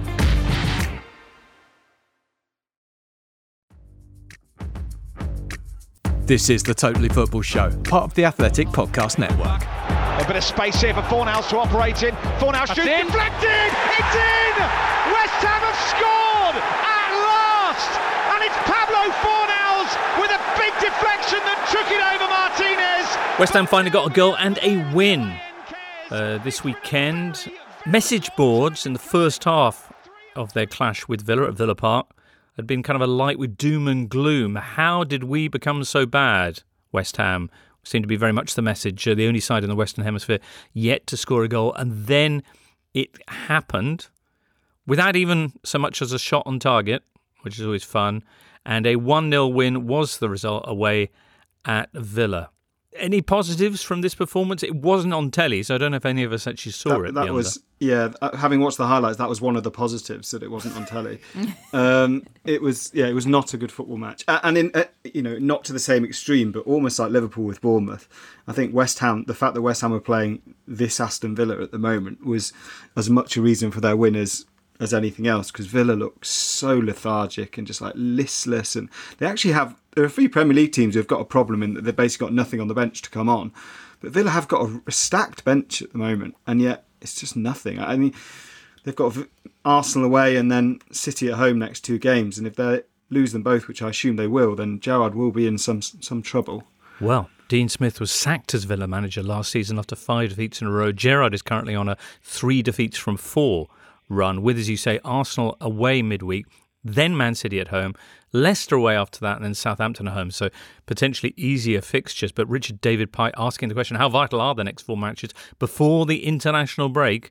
This is the Totally Football Show, part of the Athletic Podcast Network. A bit of space here for Fornals to operate in. Fornals shoots deflected! It's in! West Ham have scored at last! And it's Pablo Fornals with a big deflection that took it over Martinez. West Ham finally got a goal and a win uh, this weekend. Message boards in the first half of their clash with Villa at Villa Park had been kind of a light with doom and gloom. How did we become so bad? West Ham seemed to be very much the message, uh, the only side in the Western Hemisphere yet to score a goal. And then it happened without even so much as a shot on target, which is always fun. And a one nil win was the result away at Villa. Any positives from this performance? It wasn't on telly, so I don't know if any of us actually saw that, it. That was, yeah, having watched the highlights, that was one of the positives, that it wasn't on telly. um, it was, yeah, it was not a good football match. And, in, uh, you know, not to the same extreme, but almost like Liverpool with Bournemouth. I think West Ham, the fact that West Ham were playing this Aston Villa at the moment was as much a reason for their win as, as anything else, because Villa looked so lethargic and just like listless. And they actually have... There are a few Premier League teams who have got a problem in that they've basically got nothing on the bench to come on. But Villa have got a, a stacked bench at the moment, and yet it's just nothing. I mean, they've got Arsenal away and then City at home next two games, and if they lose them both, which I assume they will, then Gerrard will be in some some trouble. Well, Dean Smith was sacked as Villa manager last season after five defeats in a row. Gerrard is currently on a three defeats from four run, with, as you say, Arsenal away midweek, then Man City at home, Leicester away after that, and then Southampton at home. So potentially easier fixtures. But Richard David Pike asking the question, how vital are the next four matches before the international break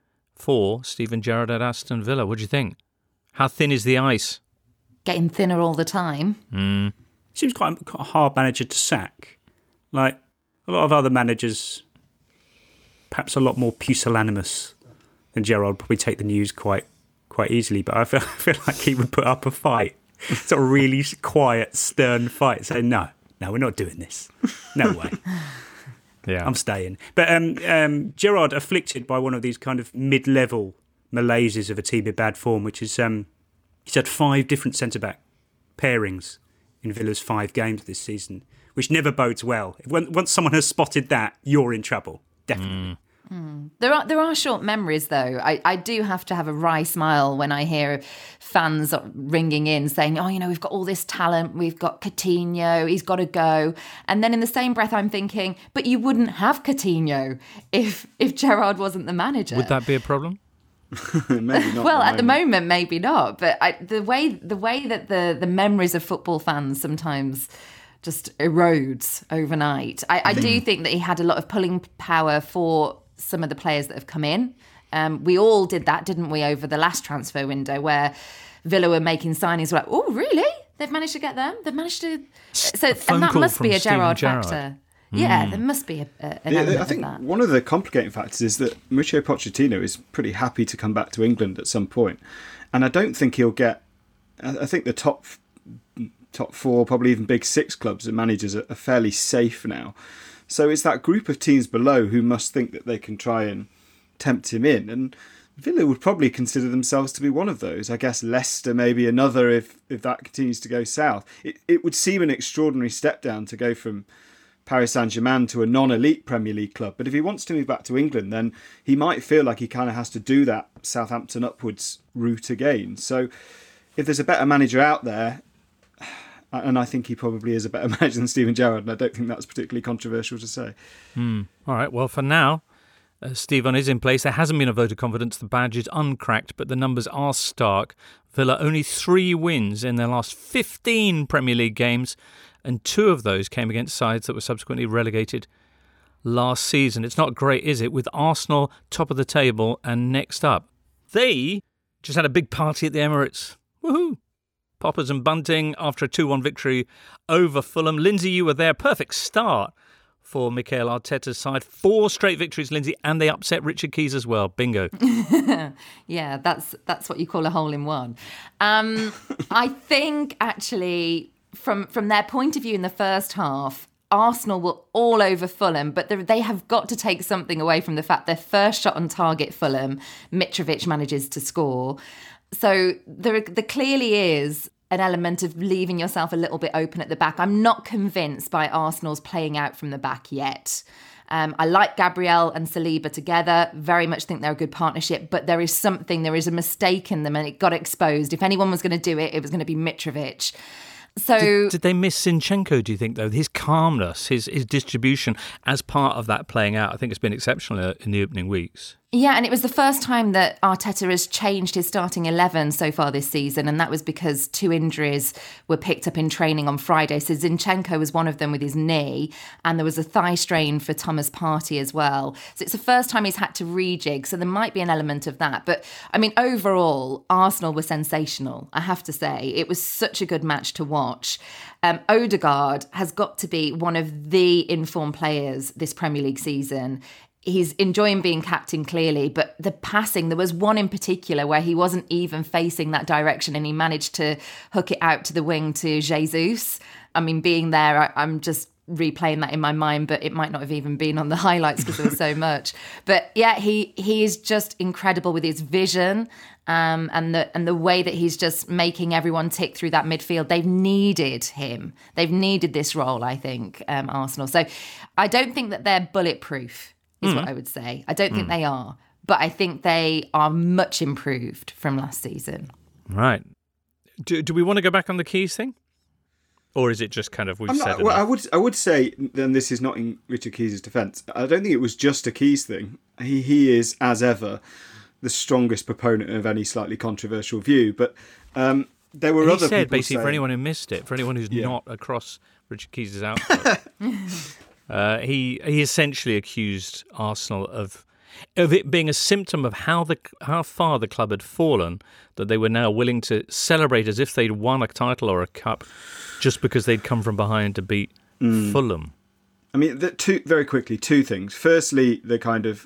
for Steven Gerrard at Aston Villa? What do you think? How thin is the ice? Getting thinner all the time. Mm. Seems quite a, quite a hard manager to sack. Like a lot of other managers, perhaps a lot more pusillanimous than Gerrard, probably take the news quite quite easily, but I feel, I feel like he would put up a fight. Sort of really quiet, stern fight, saying, no, no, we're not doing this. No way. Yeah, I'm staying. But um, um, Gerrard afflicted by one of these kind of mid-level malaises of a team in bad form, which is um, he's had five different centre-back pairings in Villa's five games this season, which never bodes well. When, once someone has spotted that, you're in trouble, definitely. Mm. Mm. There are there are short memories, though. I, I do have to have a wry smile when I hear fans ringing in saying, oh, you know, we've got all this talent, we've got Coutinho, he's got to go. And then in the same breath, I'm thinking, but you wouldn't have Coutinho if if Gerrard wasn't the manager. Would that be a problem? Maybe not. Well, at at the moment, maybe not. But I, the way the way that the, the memories of football fans sometimes just erodes overnight. I, I do think that he had a lot of pulling power for some of the players that have come in Um, we all did that, didn't we, over the last transfer window where Villa were making signings. We're like, oh, really? They've managed to get them? They've managed to... So, and that must be a Gerrard factor. Mm. Yeah, there must be a, a, an yeah, element I think of that. One of the complicating factors is that Mauricio Pochettino is pretty happy to come back to England at some point. And I don't think he'll get... I think the top top four, probably even big six clubs and managers are, are fairly safe now. So it's that group of teams below who must think that they can try and tempt him in. And Villa would probably consider themselves to be one of those. I guess Leicester maybe another if, if that continues to go south. It, it would seem an extraordinary step down to go from Paris Saint-Germain to a non-elite Premier League club. But if he wants to move back to England, then he might feel like he kind of has to do that Southampton upwards route again. So if there's a better manager out there, and I think he probably is a better manager than Steven Gerrard, and I don't think that's particularly controversial to say. Hmm. All right, well, for now, uh, Steven is in place. There hasn't been a vote of confidence. The badge is uncracked, but the numbers are stark. Villa only three wins in their last fifteen Premier League games, and two of those came against sides that were subsequently relegated last season. It's not great, is it? With Arsenal top of the table and next up. They just had a big party at the Emirates. Woohoo! Poppers and bunting after a two one victory over Fulham. Lindsay, you were there. Perfect start for Mikel Arteta's side. Four straight victories, Lindsay, and they upset Richard Keys as well. Bingo. Yeah, that's that's what you call a hole in one. Um, I think, actually, from from their point of view in the first half, Arsenal were all over Fulham, but they have got to take something away from the fact their first shot on target, Fulham, Mitrovic manages to score. So there, there clearly is an element of leaving yourself a little bit open at the back. I'm not convinced by Arsenal's playing out from the back yet. Um, I like Gabriel and Saliba together, very much think they're a good partnership, but there is something, there is a mistake in them and it got exposed. If anyone was going to do it, it was going to be Mitrovic. So did, did they miss Zinchenko, do you think, though? His calmness, his his distribution as part of that playing out, I think it's been exceptional in the opening weeks. Yeah, and it was the first time that Arteta has changed his starting eleven so far this season, and that was because two injuries were picked up in training on Friday. So Zinchenko was one of them with his knee, and there was a thigh strain for Thomas Partey as well. So it's the first time he's had to rejig, so there might be an element of that. But, I mean, overall, Arsenal were sensational, I have to say. It was such a good match to watch. Um, Odegaard has got to be one of the informed players this Premier League season. He's enjoying being captain, clearly, but the passing, there was one in particular where he wasn't even facing that direction and he managed to hook it out to the wing to Jesus. I mean, being there, I, I'm just replaying that in my mind, but it might not have even been on the highlights because there was so much. But yeah, he he is just incredible with his vision um, and the and the way that he's just making everyone tick through that midfield. They've needed him. They've needed this role, I think, um, Arsenal. So I don't think that they're bulletproof. Is mm. what I would say. I don't think mm. they are, but I think they are much improved from last season. Right. Do do we want to go back on the Keys thing? Or is it just kind of, we've I'm said not, well, I would I would say, then this is not in Richard Keys' defence, I don't think it was just a Keys thing. He, he is, as ever, the strongest proponent of any slightly controversial view, but um, there were he other said, people basically, saying, for anyone who missed it, for anyone who's yeah. not across Richard Keys' outfit, Uh, he he essentially accused Arsenal of of it being a symptom of how the how far the club had fallen, that they were now willing to celebrate as if they'd won a title or a cup just because they'd come from behind to beat mm. Fulham. I mean, the two very quickly, two things. Firstly, the kind of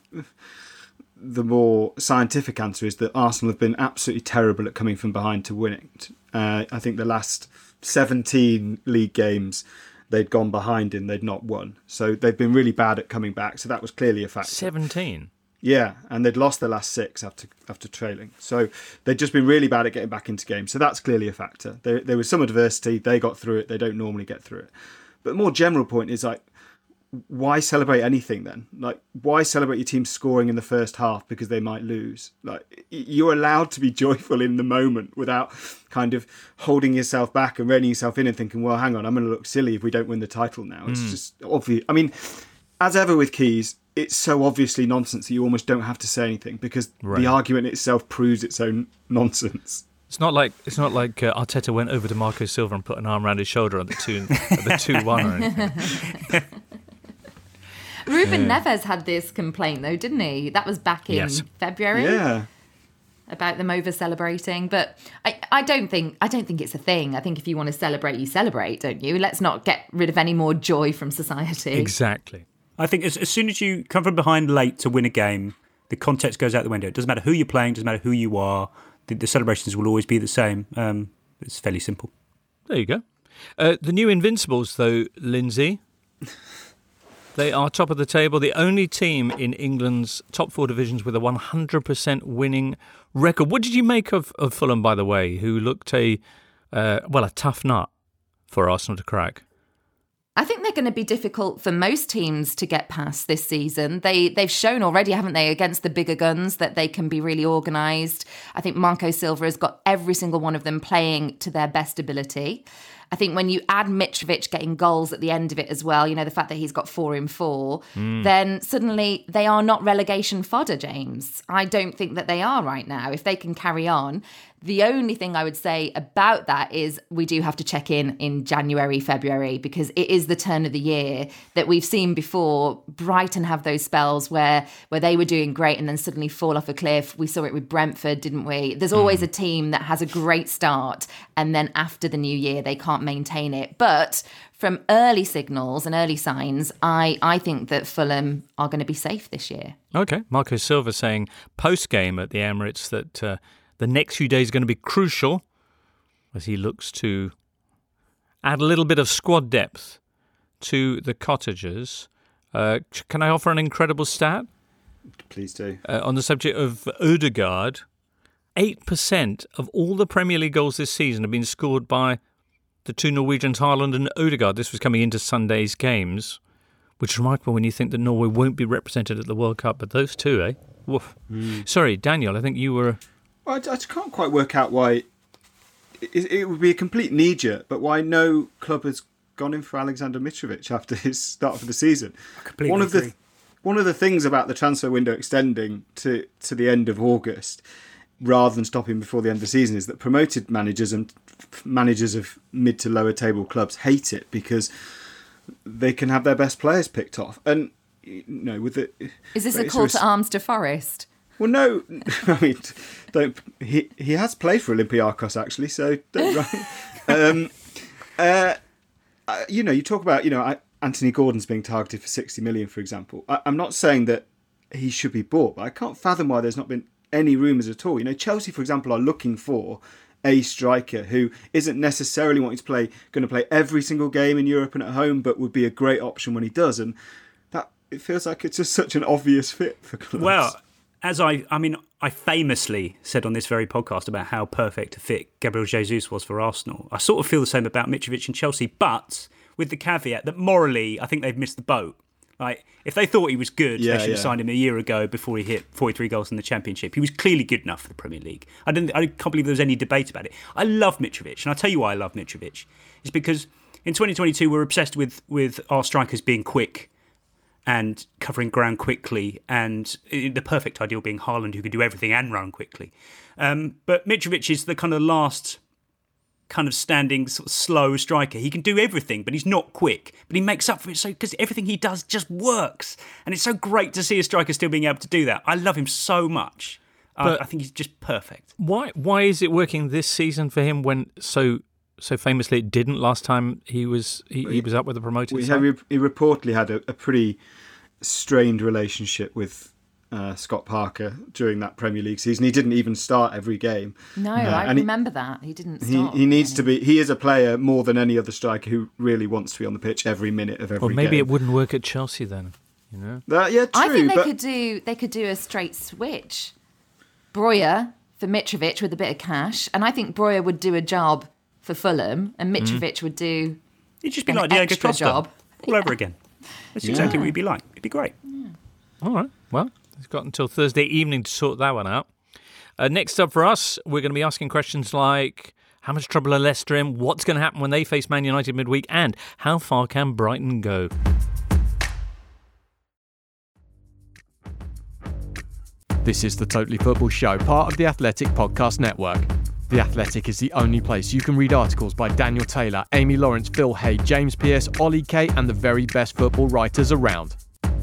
the more scientific answer is that Arsenal have been absolutely terrible at coming from behind to winning. Uh, I think the last seventeen league games they'd gone behind in, they'd not won. So they've been really bad at coming back. So that was clearly a factor. seventeen? Yeah, and they'd lost their last six after after trailing. So they'd just been really bad at getting back into games. So that's clearly a factor. There, there was some adversity. They got through it. They don't normally get through it. But the more general point is, like, why celebrate anything then? Like, why celebrate your team scoring in the first half because they might lose? Like, you're allowed to be joyful in the moment without kind of holding yourself back and reining yourself in and thinking, well, hang on, I'm going to look silly if we don't win the title now. It's mm. just obvious. I mean, as ever with Keys, it's so obviously nonsense that you almost don't have to say anything because right. the argument itself proves its own nonsense. It's not like it's not like uh, Arteta went over to Marco Silva and put an arm around his shoulder at the two at the two one or anything. Ruben Yeah. Neves had this complaint though, didn't he? That was back in Yes. February. Yeah. About them over celebrating, but I, I don't think I don't think it's a thing. I think if you want to celebrate, you celebrate, don't you? Let's not get rid of any more joy from society. Exactly. I think as, as soon as you come from behind late to win a game, the context goes out the window. It doesn't matter who you're playing, doesn't matter who you are. The, the celebrations will always be the same. Um, it's fairly simple. There you go. Uh, the new Invincibles, though, Lindsay, they are top of the table, the only team in England's top four divisions with a one hundred percent winning record. What did you make of, of Fulham, by the way, who looked a, uh, well, a tough nut for Arsenal to crack? I think they're going to be difficult for most teams to get past this season. They, they've shown already, haven't they, against the bigger guns that they can be really organised. I think Marco Silva has got every single one of them playing to their best ability. I think when you add Mitrovic getting goals at the end of it as well, you know, the fact that he's got four in four, mm. then suddenly they are not relegation fodder, James. I don't think that they are right now. If they can carry on, the only thing I would say about that is we do have to check in in January, February, because it is the turn of the year that we've seen before. Brighton have those spells where where they were doing great and then suddenly fall off a cliff. We saw it with Brentford, didn't we? There's always a team that has a great start and then after the new year, they can't maintain it. But from early signals and early signs, I, I think that Fulham are going to be safe this year. Okay. Marco Silva saying post-game at the Emirates that uh, the next few days are going to be crucial as he looks to add a little bit of squad depth to the Cottagers. Uh, can I offer an incredible stat? Please do. Uh, on the subject of Ødegaard, eight percent of all the Premier League goals this season have been scored by the two Norwegians, Haaland and Ødegaard. This was coming into Sunday's games, which is remarkable when you think that Norway won't be represented at the World Cup. But those two, eh? Woof. Mm. Sorry, Daniel, I think you were... Well, I just can't quite work out why it, it would be a complete knee-jerk, but why no club has gone in for Alexander Mitrovic after his start of the season. I completely one of agree. the one of the things about the transfer window extending to, to the end of August, rather than stopping before the end of the season, is that promoted managers and managers of mid to lower table clubs hate it because they can have their best players picked off. And you know, with the is this a call to arms to Forest? Well, no, I mean, don't. He he has played for Olympiacos actually, so don't. um, uh, you know, you talk about you know Anthony Gordon's being targeted for sixty million, for example. I, I'm not saying that he should be bought, but I can't fathom why there's not been any rumours at all. You know, Chelsea, for example, are looking for a striker who isn't necessarily wanting to play, going to play every single game in Europe and at home, but would be a great option when he does. And that it feels like it's just such an obvious fit for clubs. Well, as I, I mean, I famously said on this very podcast about how perfect a fit Gabriel Jesus was for Arsenal. I sort of feel the same about Mitrovic and Chelsea, but with the caveat that morally, I think they've missed the boat. Like, if they thought he was good, yeah, they should have yeah. signed him a year ago before he hit forty-three goals in the Championship. He was clearly good enough for the Premier League. I didn't. I can't believe there was any debate about it. I love Mitrovic, and I'll tell you why I love Mitrovic. It's because in twenty twenty-two we're obsessed with with our strikers being quick and covering ground quickly, and the perfect ideal being Haaland, who could do everything and run quickly. Um, but Mitrovic is the kind of last kind of standing sort of slow striker. He can do everything, but he's not quick. But he makes up for it so because everything he does just works. And it's so great to see a striker still being able to do that. I love him so much. Uh, I think he's just perfect. Why why is it working this season for him when so so famously it didn't last time he was he, he was up with the promoted we side? have, he reportedly had a, a pretty strained relationship with uh, Scott Parker during that Premier League season. He didn't even start every game. No, uh, I and remember he, that. He didn't start. He, he needs to be... He is a player more than any other striker who really wants to be on the pitch every minute of every game. Or maybe it wouldn't work at Chelsea then, you know? That, yeah, true. I think they but... could do they could do a straight switch. Breuer for Mitrovic with a bit of cash, and I think Breuer would do a job for Fulham, and Mitrovic mm. would do It'd just be an like Diego extra Costa job all over again. That's yeah. exactly what it'd be like. It'd be great. Yeah. All right. Well, he's got until Thursday evening to sort that one out. Uh, next up for us, we're going to be asking questions like how much trouble are Leicester in, what's going to happen when they face Man United midweek, and how far can Brighton go? This is the Totally Football Show, part of the Athletic Podcast Network. The Athletic is the only place you can read articles by Daniel Taylor, Amy Lawrence, Phil Hay, James Pearce, Ollie Kay, and the very best football writers around.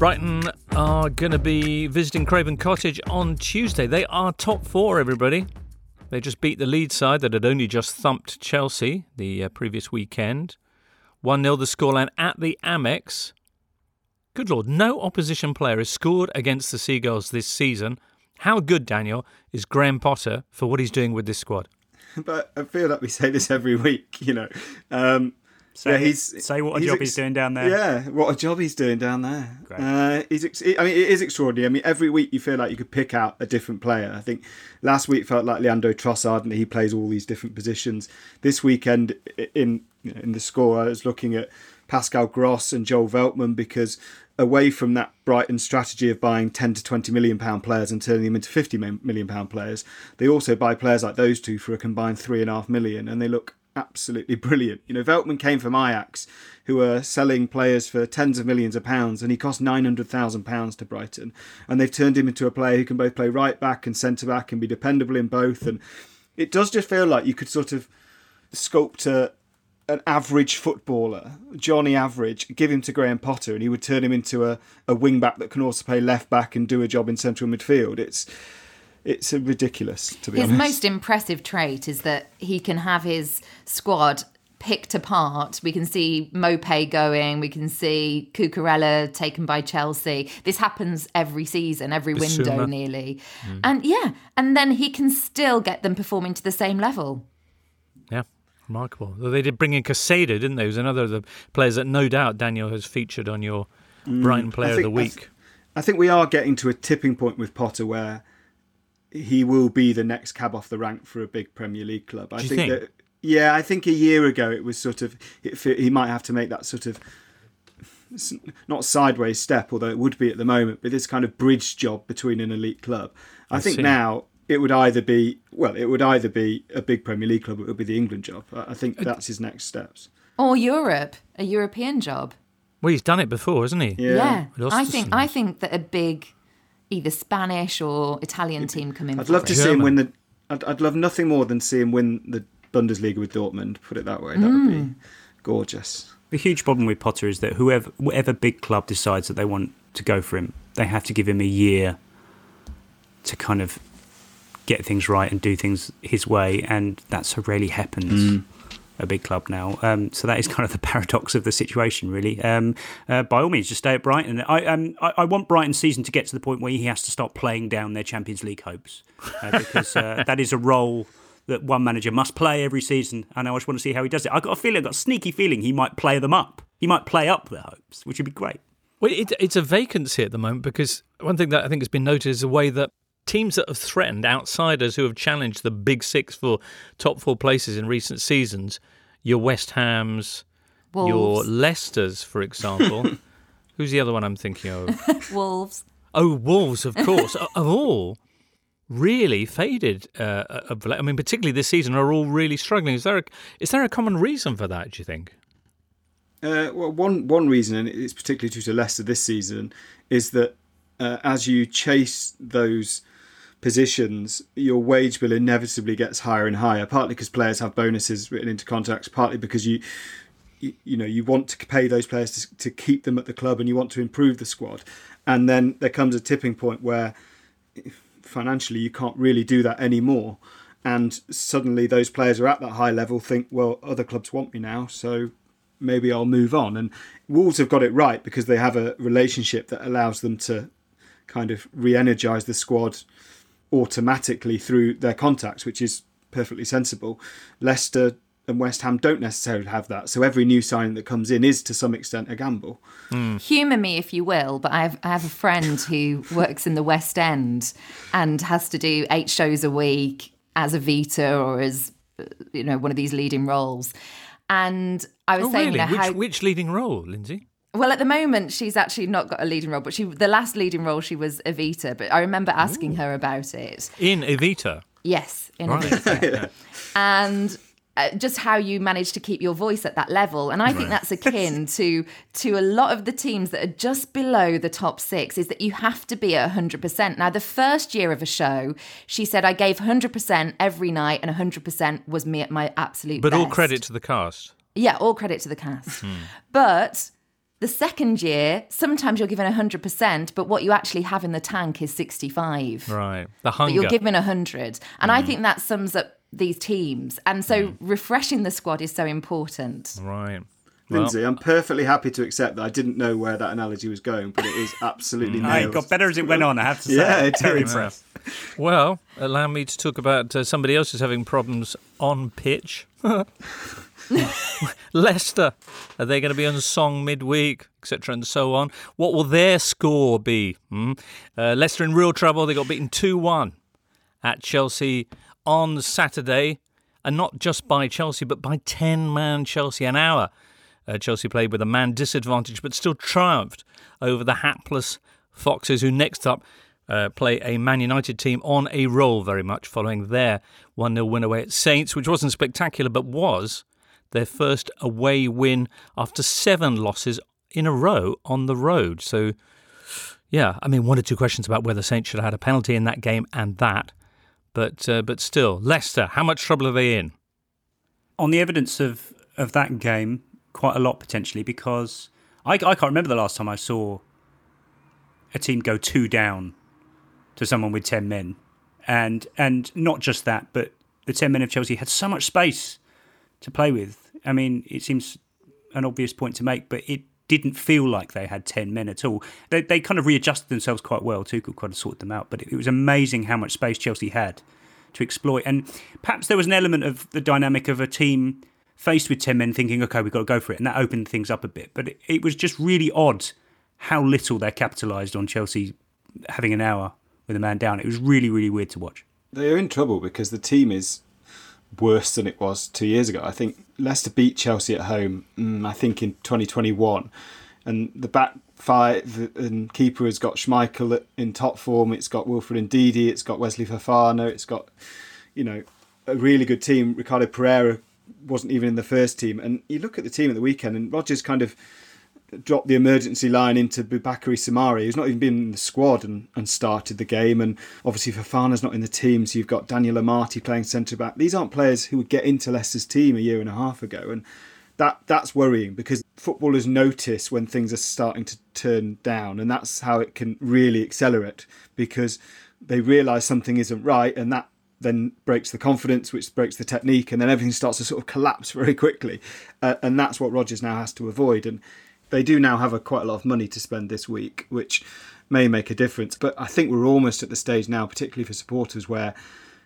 Brighton are going to be visiting Craven Cottage on Tuesday. They are top four, everybody. They just beat the Leeds side that had only just thumped Chelsea the uh, previous weekend. one nil the scoreline at the Amex. Good Lord, no opposition player has scored against the Seagulls this season. How good, Daniel, is Graham Potter for what he's doing with this squad? But I feel like we say this every week, you know. Um, say, yeah, he's, say what a he's job ex- he's doing down there. Yeah, what a job he's doing down there. Great. Uh, he's ex- I mean, it is extraordinary. I mean, every week you feel like you could pick out a different player. I think last week felt like Leandro Trossard, and he plays all these different positions. This weekend, in in the score, I was looking at Pascal Gross and Joel Veltman, because away from that Brighton strategy of buying ten to twenty million pound players and turning them into fifty million pound players, they also buy players like those two for a combined three and a half million, and they look absolutely brilliant. You know, Veltman came from Ajax, who are selling players for tens of millions of pounds, and he cost nine hundred thousand pounds to Brighton, and they've turned him into a player who can both play right back and centre back and be dependable in both. And it does just feel like you could sort of sculpt a an average footballer, Johnny Average, give him to Graham Potter, and he would turn him into a, a wing back that can also play left back and do a job in central midfield. It's it's a ridiculous, to be his honest. His most impressive trait is that he can have his squad picked apart. We can see Mopé going, we can see Cucurella taken by Chelsea. This happens every season, every window Bissouma. nearly. Mm. And yeah, and then he can still get them performing to the same level. Yeah. Remarkable. They did bring in Casado, didn't they? Who's another of the players that no doubt Daniel has featured on your Mm, Brighton Player I think- of the I Week. th- I think we are getting to a tipping point with Potter where he will be the next cab off the rank for a big Premier League club. I Do you think, think? that yeah, I think a year ago it was sort of it, he might have to make that sort of not sideways step, although it would be at the moment, but this kind of bridge job between an elite club. I, I think see. now it would either be well, it would either be a big Premier League club, or it would be the England job. I I think that's his next steps. Or Europe, a European job. Well, he's done it before, hasn't he? Yeah, With I think Östersund. I think that a big either Spanish or Italian team come in. I'd for love it. to see him win the. I'd, I'd love nothing more than see him win the Bundesliga with Dortmund. Put it that way. That would be gorgeous. The huge problem with Potter is that whoever, whatever big club decides that they want to go for him, they have to give him a year to kind of get things right and do things his way, and that so rarely happens. Mm. A big club now, um, so that is kind of the paradox of the situation, really. Um, uh, by all means, just stay at Brighton. I, um, I, I want Brighton's season to get to the point where he has to stop playing down their Champions League hopes, uh, because uh, that is a role that one manager must play every season, and I just want to see how he does it. I got a feeling, I got a sneaky feeling he might play them up. He might play up their hopes, which would be great. Well, it, it's a vacancy at the moment, because one thing that I think has been noted is the way that teams that have threatened outsiders who have challenged the big six for top four places in recent seasons, your West Hams, Wolves. your Leicesters, for example. Who's the other one I'm thinking of? Wolves. Oh, Wolves, of course, of all, really faded. Uh, of, I mean, particularly this season, are all really struggling. Is there a, is there a common reason for that, do you think? Uh, well, one one reason, and it's particularly true to Leicester this season, is that uh, as you chase those positions, your wage bill inevitably gets higher and higher. Partly because players have bonuses written into contracts, partly because you, you, you know, you want to pay those players to, to keep them at the club, and you want to improve the squad. And then there comes a tipping point where financially you can't really do that anymore. And suddenly those players are at that high level, think, well, other clubs want me now, so maybe I'll move on. And Wolves have got it right because they have a relationship that allows them to kind of re-energise the squad automatically through their contacts, which is perfectly sensible. Leicester and West Ham don't necessarily have that, so every new signing that comes in is to some extent a gamble. Mm. Humour me if you will, but I have, I have a friend who works in the West End and has to do eight shows a week as a Vita or as, you know, one of these leading roles. And I was oh, saying, really? you know, which, how... which leading role, Lindsay? Well, at the moment, she's actually not got a leading role, but she the last leading role, she was Evita. But I remember asking Ooh. her about it. In Evita? Yes, in right. Evita. And uh, just how you manage to keep your voice at that level. And I think Right. that's akin to to a lot of the teams that are just below the top six, is that you have to be at one hundred percent. Now, the first year of a show, she said, I gave one hundred percent every night, and one hundred percent was me at my absolute But best. all credit to the cast. Yeah, all credit to the cast. Hmm. But... The second year, sometimes you're given one hundred percent, but what you actually have in the tank is sixty-five. Right. The hunger. But you're given one hundred. And mm. I think that sums up these teams. And so mm. refreshing the squad is so important. Right. Lindsay, well, I'm perfectly happy to accept that. I didn't know where that analogy was going, but it is absolutely nailed. It got better as it went on, I have to say. Yeah, it Very did. impressed. Well, allow me to talk about uh, somebody else who's having problems on pitch. Leicester, are they going to be unsung midweek, et cetera, and so on? What will their score be? Hmm? Uh, Leicester in real trouble. They got beaten two one at Chelsea on Saturday, and not just by Chelsea, but by ten-man Chelsea. An hour. Uh, Chelsea played with a man disadvantage, but still triumphed over the hapless Foxes, who next up uh, play a Man United team on a roll very much, following their one nil win away at Saints, which wasn't spectacular, but was their first away win after seven losses in a row on the road. So, yeah, I mean, one or two questions about whether Saints should have had a penalty in that game and that. But uh, but still, Leicester, how much trouble are they in? On the evidence of, of that game, quite a lot potentially, because I, I can't remember the last time I saw a team go two down to someone with ten men. And and not just that, but the ten men of Chelsea had so much space to play with. I mean, it seems an obvious point to make, but it didn't feel like they had ten men at all. They they kind of readjusted themselves quite well. Tuchel kind of sorted them out, but it, it was amazing how much space Chelsea had to exploit. And perhaps there was an element of the dynamic of a team faced with ten men thinking, OK, we've got to go for it. And that opened things up a bit. But it, it was just really odd how little they capitalised on Chelsea having an hour with a man down. It was really, really weird to watch. They are in trouble because the team is worse than it was two years ago. I think Leicester beat Chelsea at home, mm, I think in twenty twenty-one. And the back five and keeper has got Schmeichel in top form. It's got Wilfred Ndidi. It's got Wesley Fofana. It's got, you know, a really good team. Ricardo Pereira wasn't even in the first team. And you look at the team at the weekend, and Rodgers kind of dropped the emergency line into Boubakary Soumaré, who's not even been in the squad and, and started the game. And obviously Fofana's not in the team, so you've got Daniel Amati playing centre-back. These aren't players who would get into Leicester's team a year and a half ago. And that that's worrying, because footballers notice when things are starting to turn down, and that's how it can really accelerate, because they realise something isn't right, and that then breaks the confidence, which breaks the technique, and then everything starts to sort of collapse very quickly. Uh, and that's what Rodgers now has to avoid. And they do now have a quite a lot of money to spend this week, which may make a difference. But I think we're almost at the stage now, particularly for supporters, where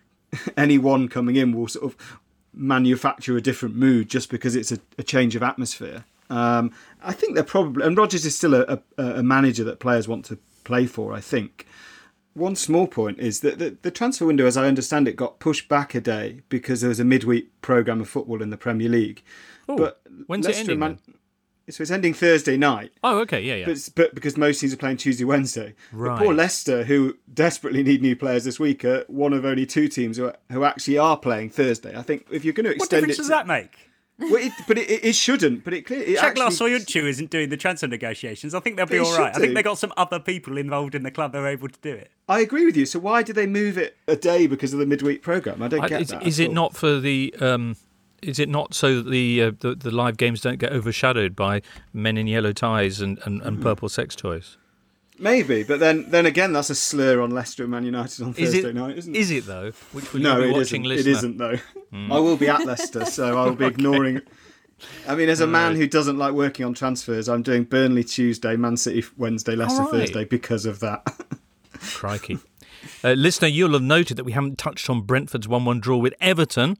anyone coming in will sort of manufacture a different mood just because it's a, a change of atmosphere. Um, I think they're probably... And Rodgers is still a, a, a manager that players want to play for, I think. One small point is that the, the transfer window, as I understand it, got pushed back a day because there was a midweek programme of football in the Premier League. Ooh, but when's Leicester it ending Man- then? So it's ending Thursday night. Oh, okay, yeah, yeah. But, but because most teams are playing Tuesday, Wednesday. Right. But poor Leicester, who desperately need new players this week, are one of only two teams who, are, who actually are playing Thursday. I think if you're going to What extend it... difference does to, that make? Well, it, but it, it shouldn't. But it clearly... Shaglar Soyuncu isn't doing the transfer negotiations. I think they'll be They all right. I should think do. they got some other people involved in the club that are able to do it. I agree with you. So why did they move it a day because of the midweek programme? I don't I- get is, that. Is at it all. not for the... Um, is it not so that the, uh, the the live games don't get overshadowed by men in yellow ties and, and, and purple sex toys? Maybe, but then then again, that's a slur on Leicester and Man United on Is Thursday it, night, isn't it? is it, though? Which will no, you be it watching, isn't. listener? It isn't, though. Mm. I will be at Leicester, so I will be ignoring... I mean, as a man who doesn't like working on transfers, I'm doing Burnley Tuesday, Man City Wednesday, Leicester All right. Thursday because of that. Crikey. Uh, listener, you'll have noted that we haven't touched on Brentford's one one draw with Everton,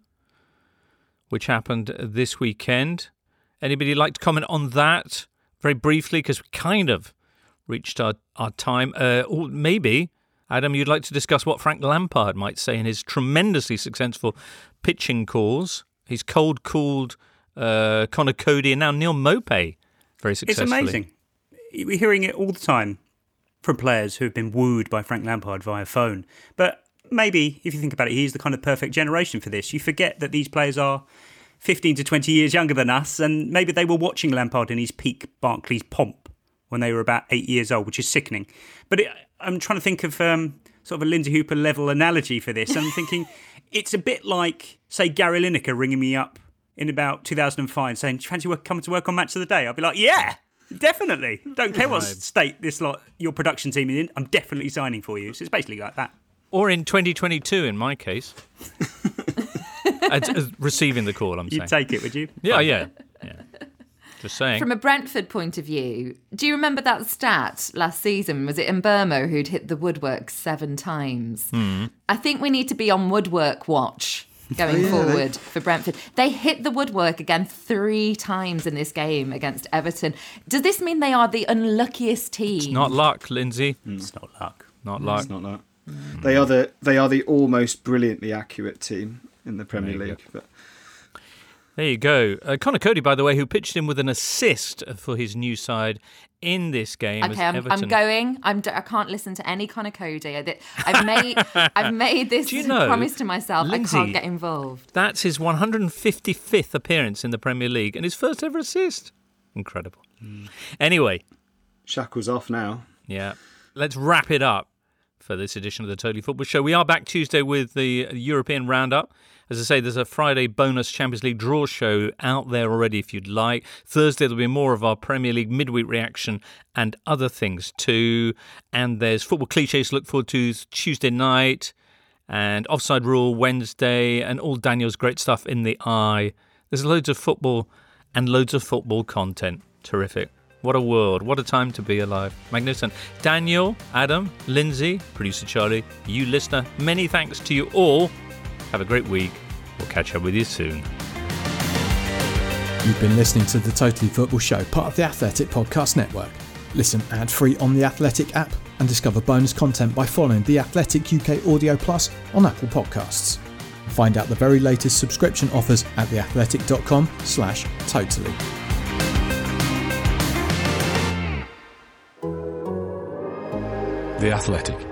which happened this weekend. Anybody like to comment on that very briefly? Because we kind of reached our, our time. Uh, or maybe, Adam, you'd like to discuss what Frank Lampard might say in his tremendously successful pitching calls. He's cold-called uh, Connor Cody and now Neil Maupay very successfully. It's amazing. We're hearing it all the time from players who have been wooed by Frank Lampard via phone. But maybe, if you think about it, he's the kind of perfect generation for this. You forget that these players are fifteen to twenty years younger than us, and maybe they were watching Lampard in his peak Barclays pomp when they were about eight years old, which is sickening. But it, I'm trying to think of um, sort of a Lindsay Hooper level analogy for this. I'm thinking it's a bit like, say, Gary Lineker ringing me up in about two thousand five saying, do you fancy work, coming to work on Match of the Day? I'll be like, yeah, Definitely. Don't care what state this lot, your production team is in, I'm definitely signing for you. So it's basically like that. Or in twenty twenty-two, in my case. as, as receiving the call, I'm saying. You'd take it, would you? Yeah, yeah. yeah. Just saying. From a Brentford point of view, do you remember that stat last season? Was it Mbermo who'd hit the woodwork seven times? Mm. I think we need to be on woodwork watch going Oh, yeah, forward they- for Brentford. They hit the woodwork again three times in this game against Everton. Does this mean they are the unluckiest team? It's not luck, Lindsay. It's not luck. Not No, luck. It's not that. They are the they are the almost brilliantly accurate team in the Premier There you League. But There you go. Uh, Connor Cody, by the way, who pitched in with an assist for his new side in this game. as Okay, I'm, Everton. I'm going. I'm. I can't listen to any Connor Cody. I did- I've made. I've made this Do you know, promise to myself. Lindsay, I can't get involved. That's his one hundred fifty-fifth appearance in the Premier League and his first ever assist. Incredible. Mm. Anyway. Shackles off now. Yeah. Let's wrap it up for this edition of the Totally Football Show. We are back Tuesday with the European Roundup. As I say, there's a Friday bonus Champions League draw show out there already if you'd like. Thursday, there'll be more of our Premier League midweek reaction and other things too. And there's football cliches to look forward to Tuesday night and Offside Rule Wednesday and all Daniel's great stuff in the eye. There's loads of football and loads of football content. Terrific. What a world. What a time to be alive. Magnificent. Daniel, Adam, Lindsay, producer Charlie, you listener, many thanks to you all. Have a great week. We'll catch up with you soon. You've been listening to The Totally Football Show, part of the Athletic Podcast Network. Listen ad-free on the Athletic app and discover bonus content by following The Athletic U K Audio Plus on Apple Podcasts. Find out the very latest subscription offers at theathletic.com slash totally. The Athletic.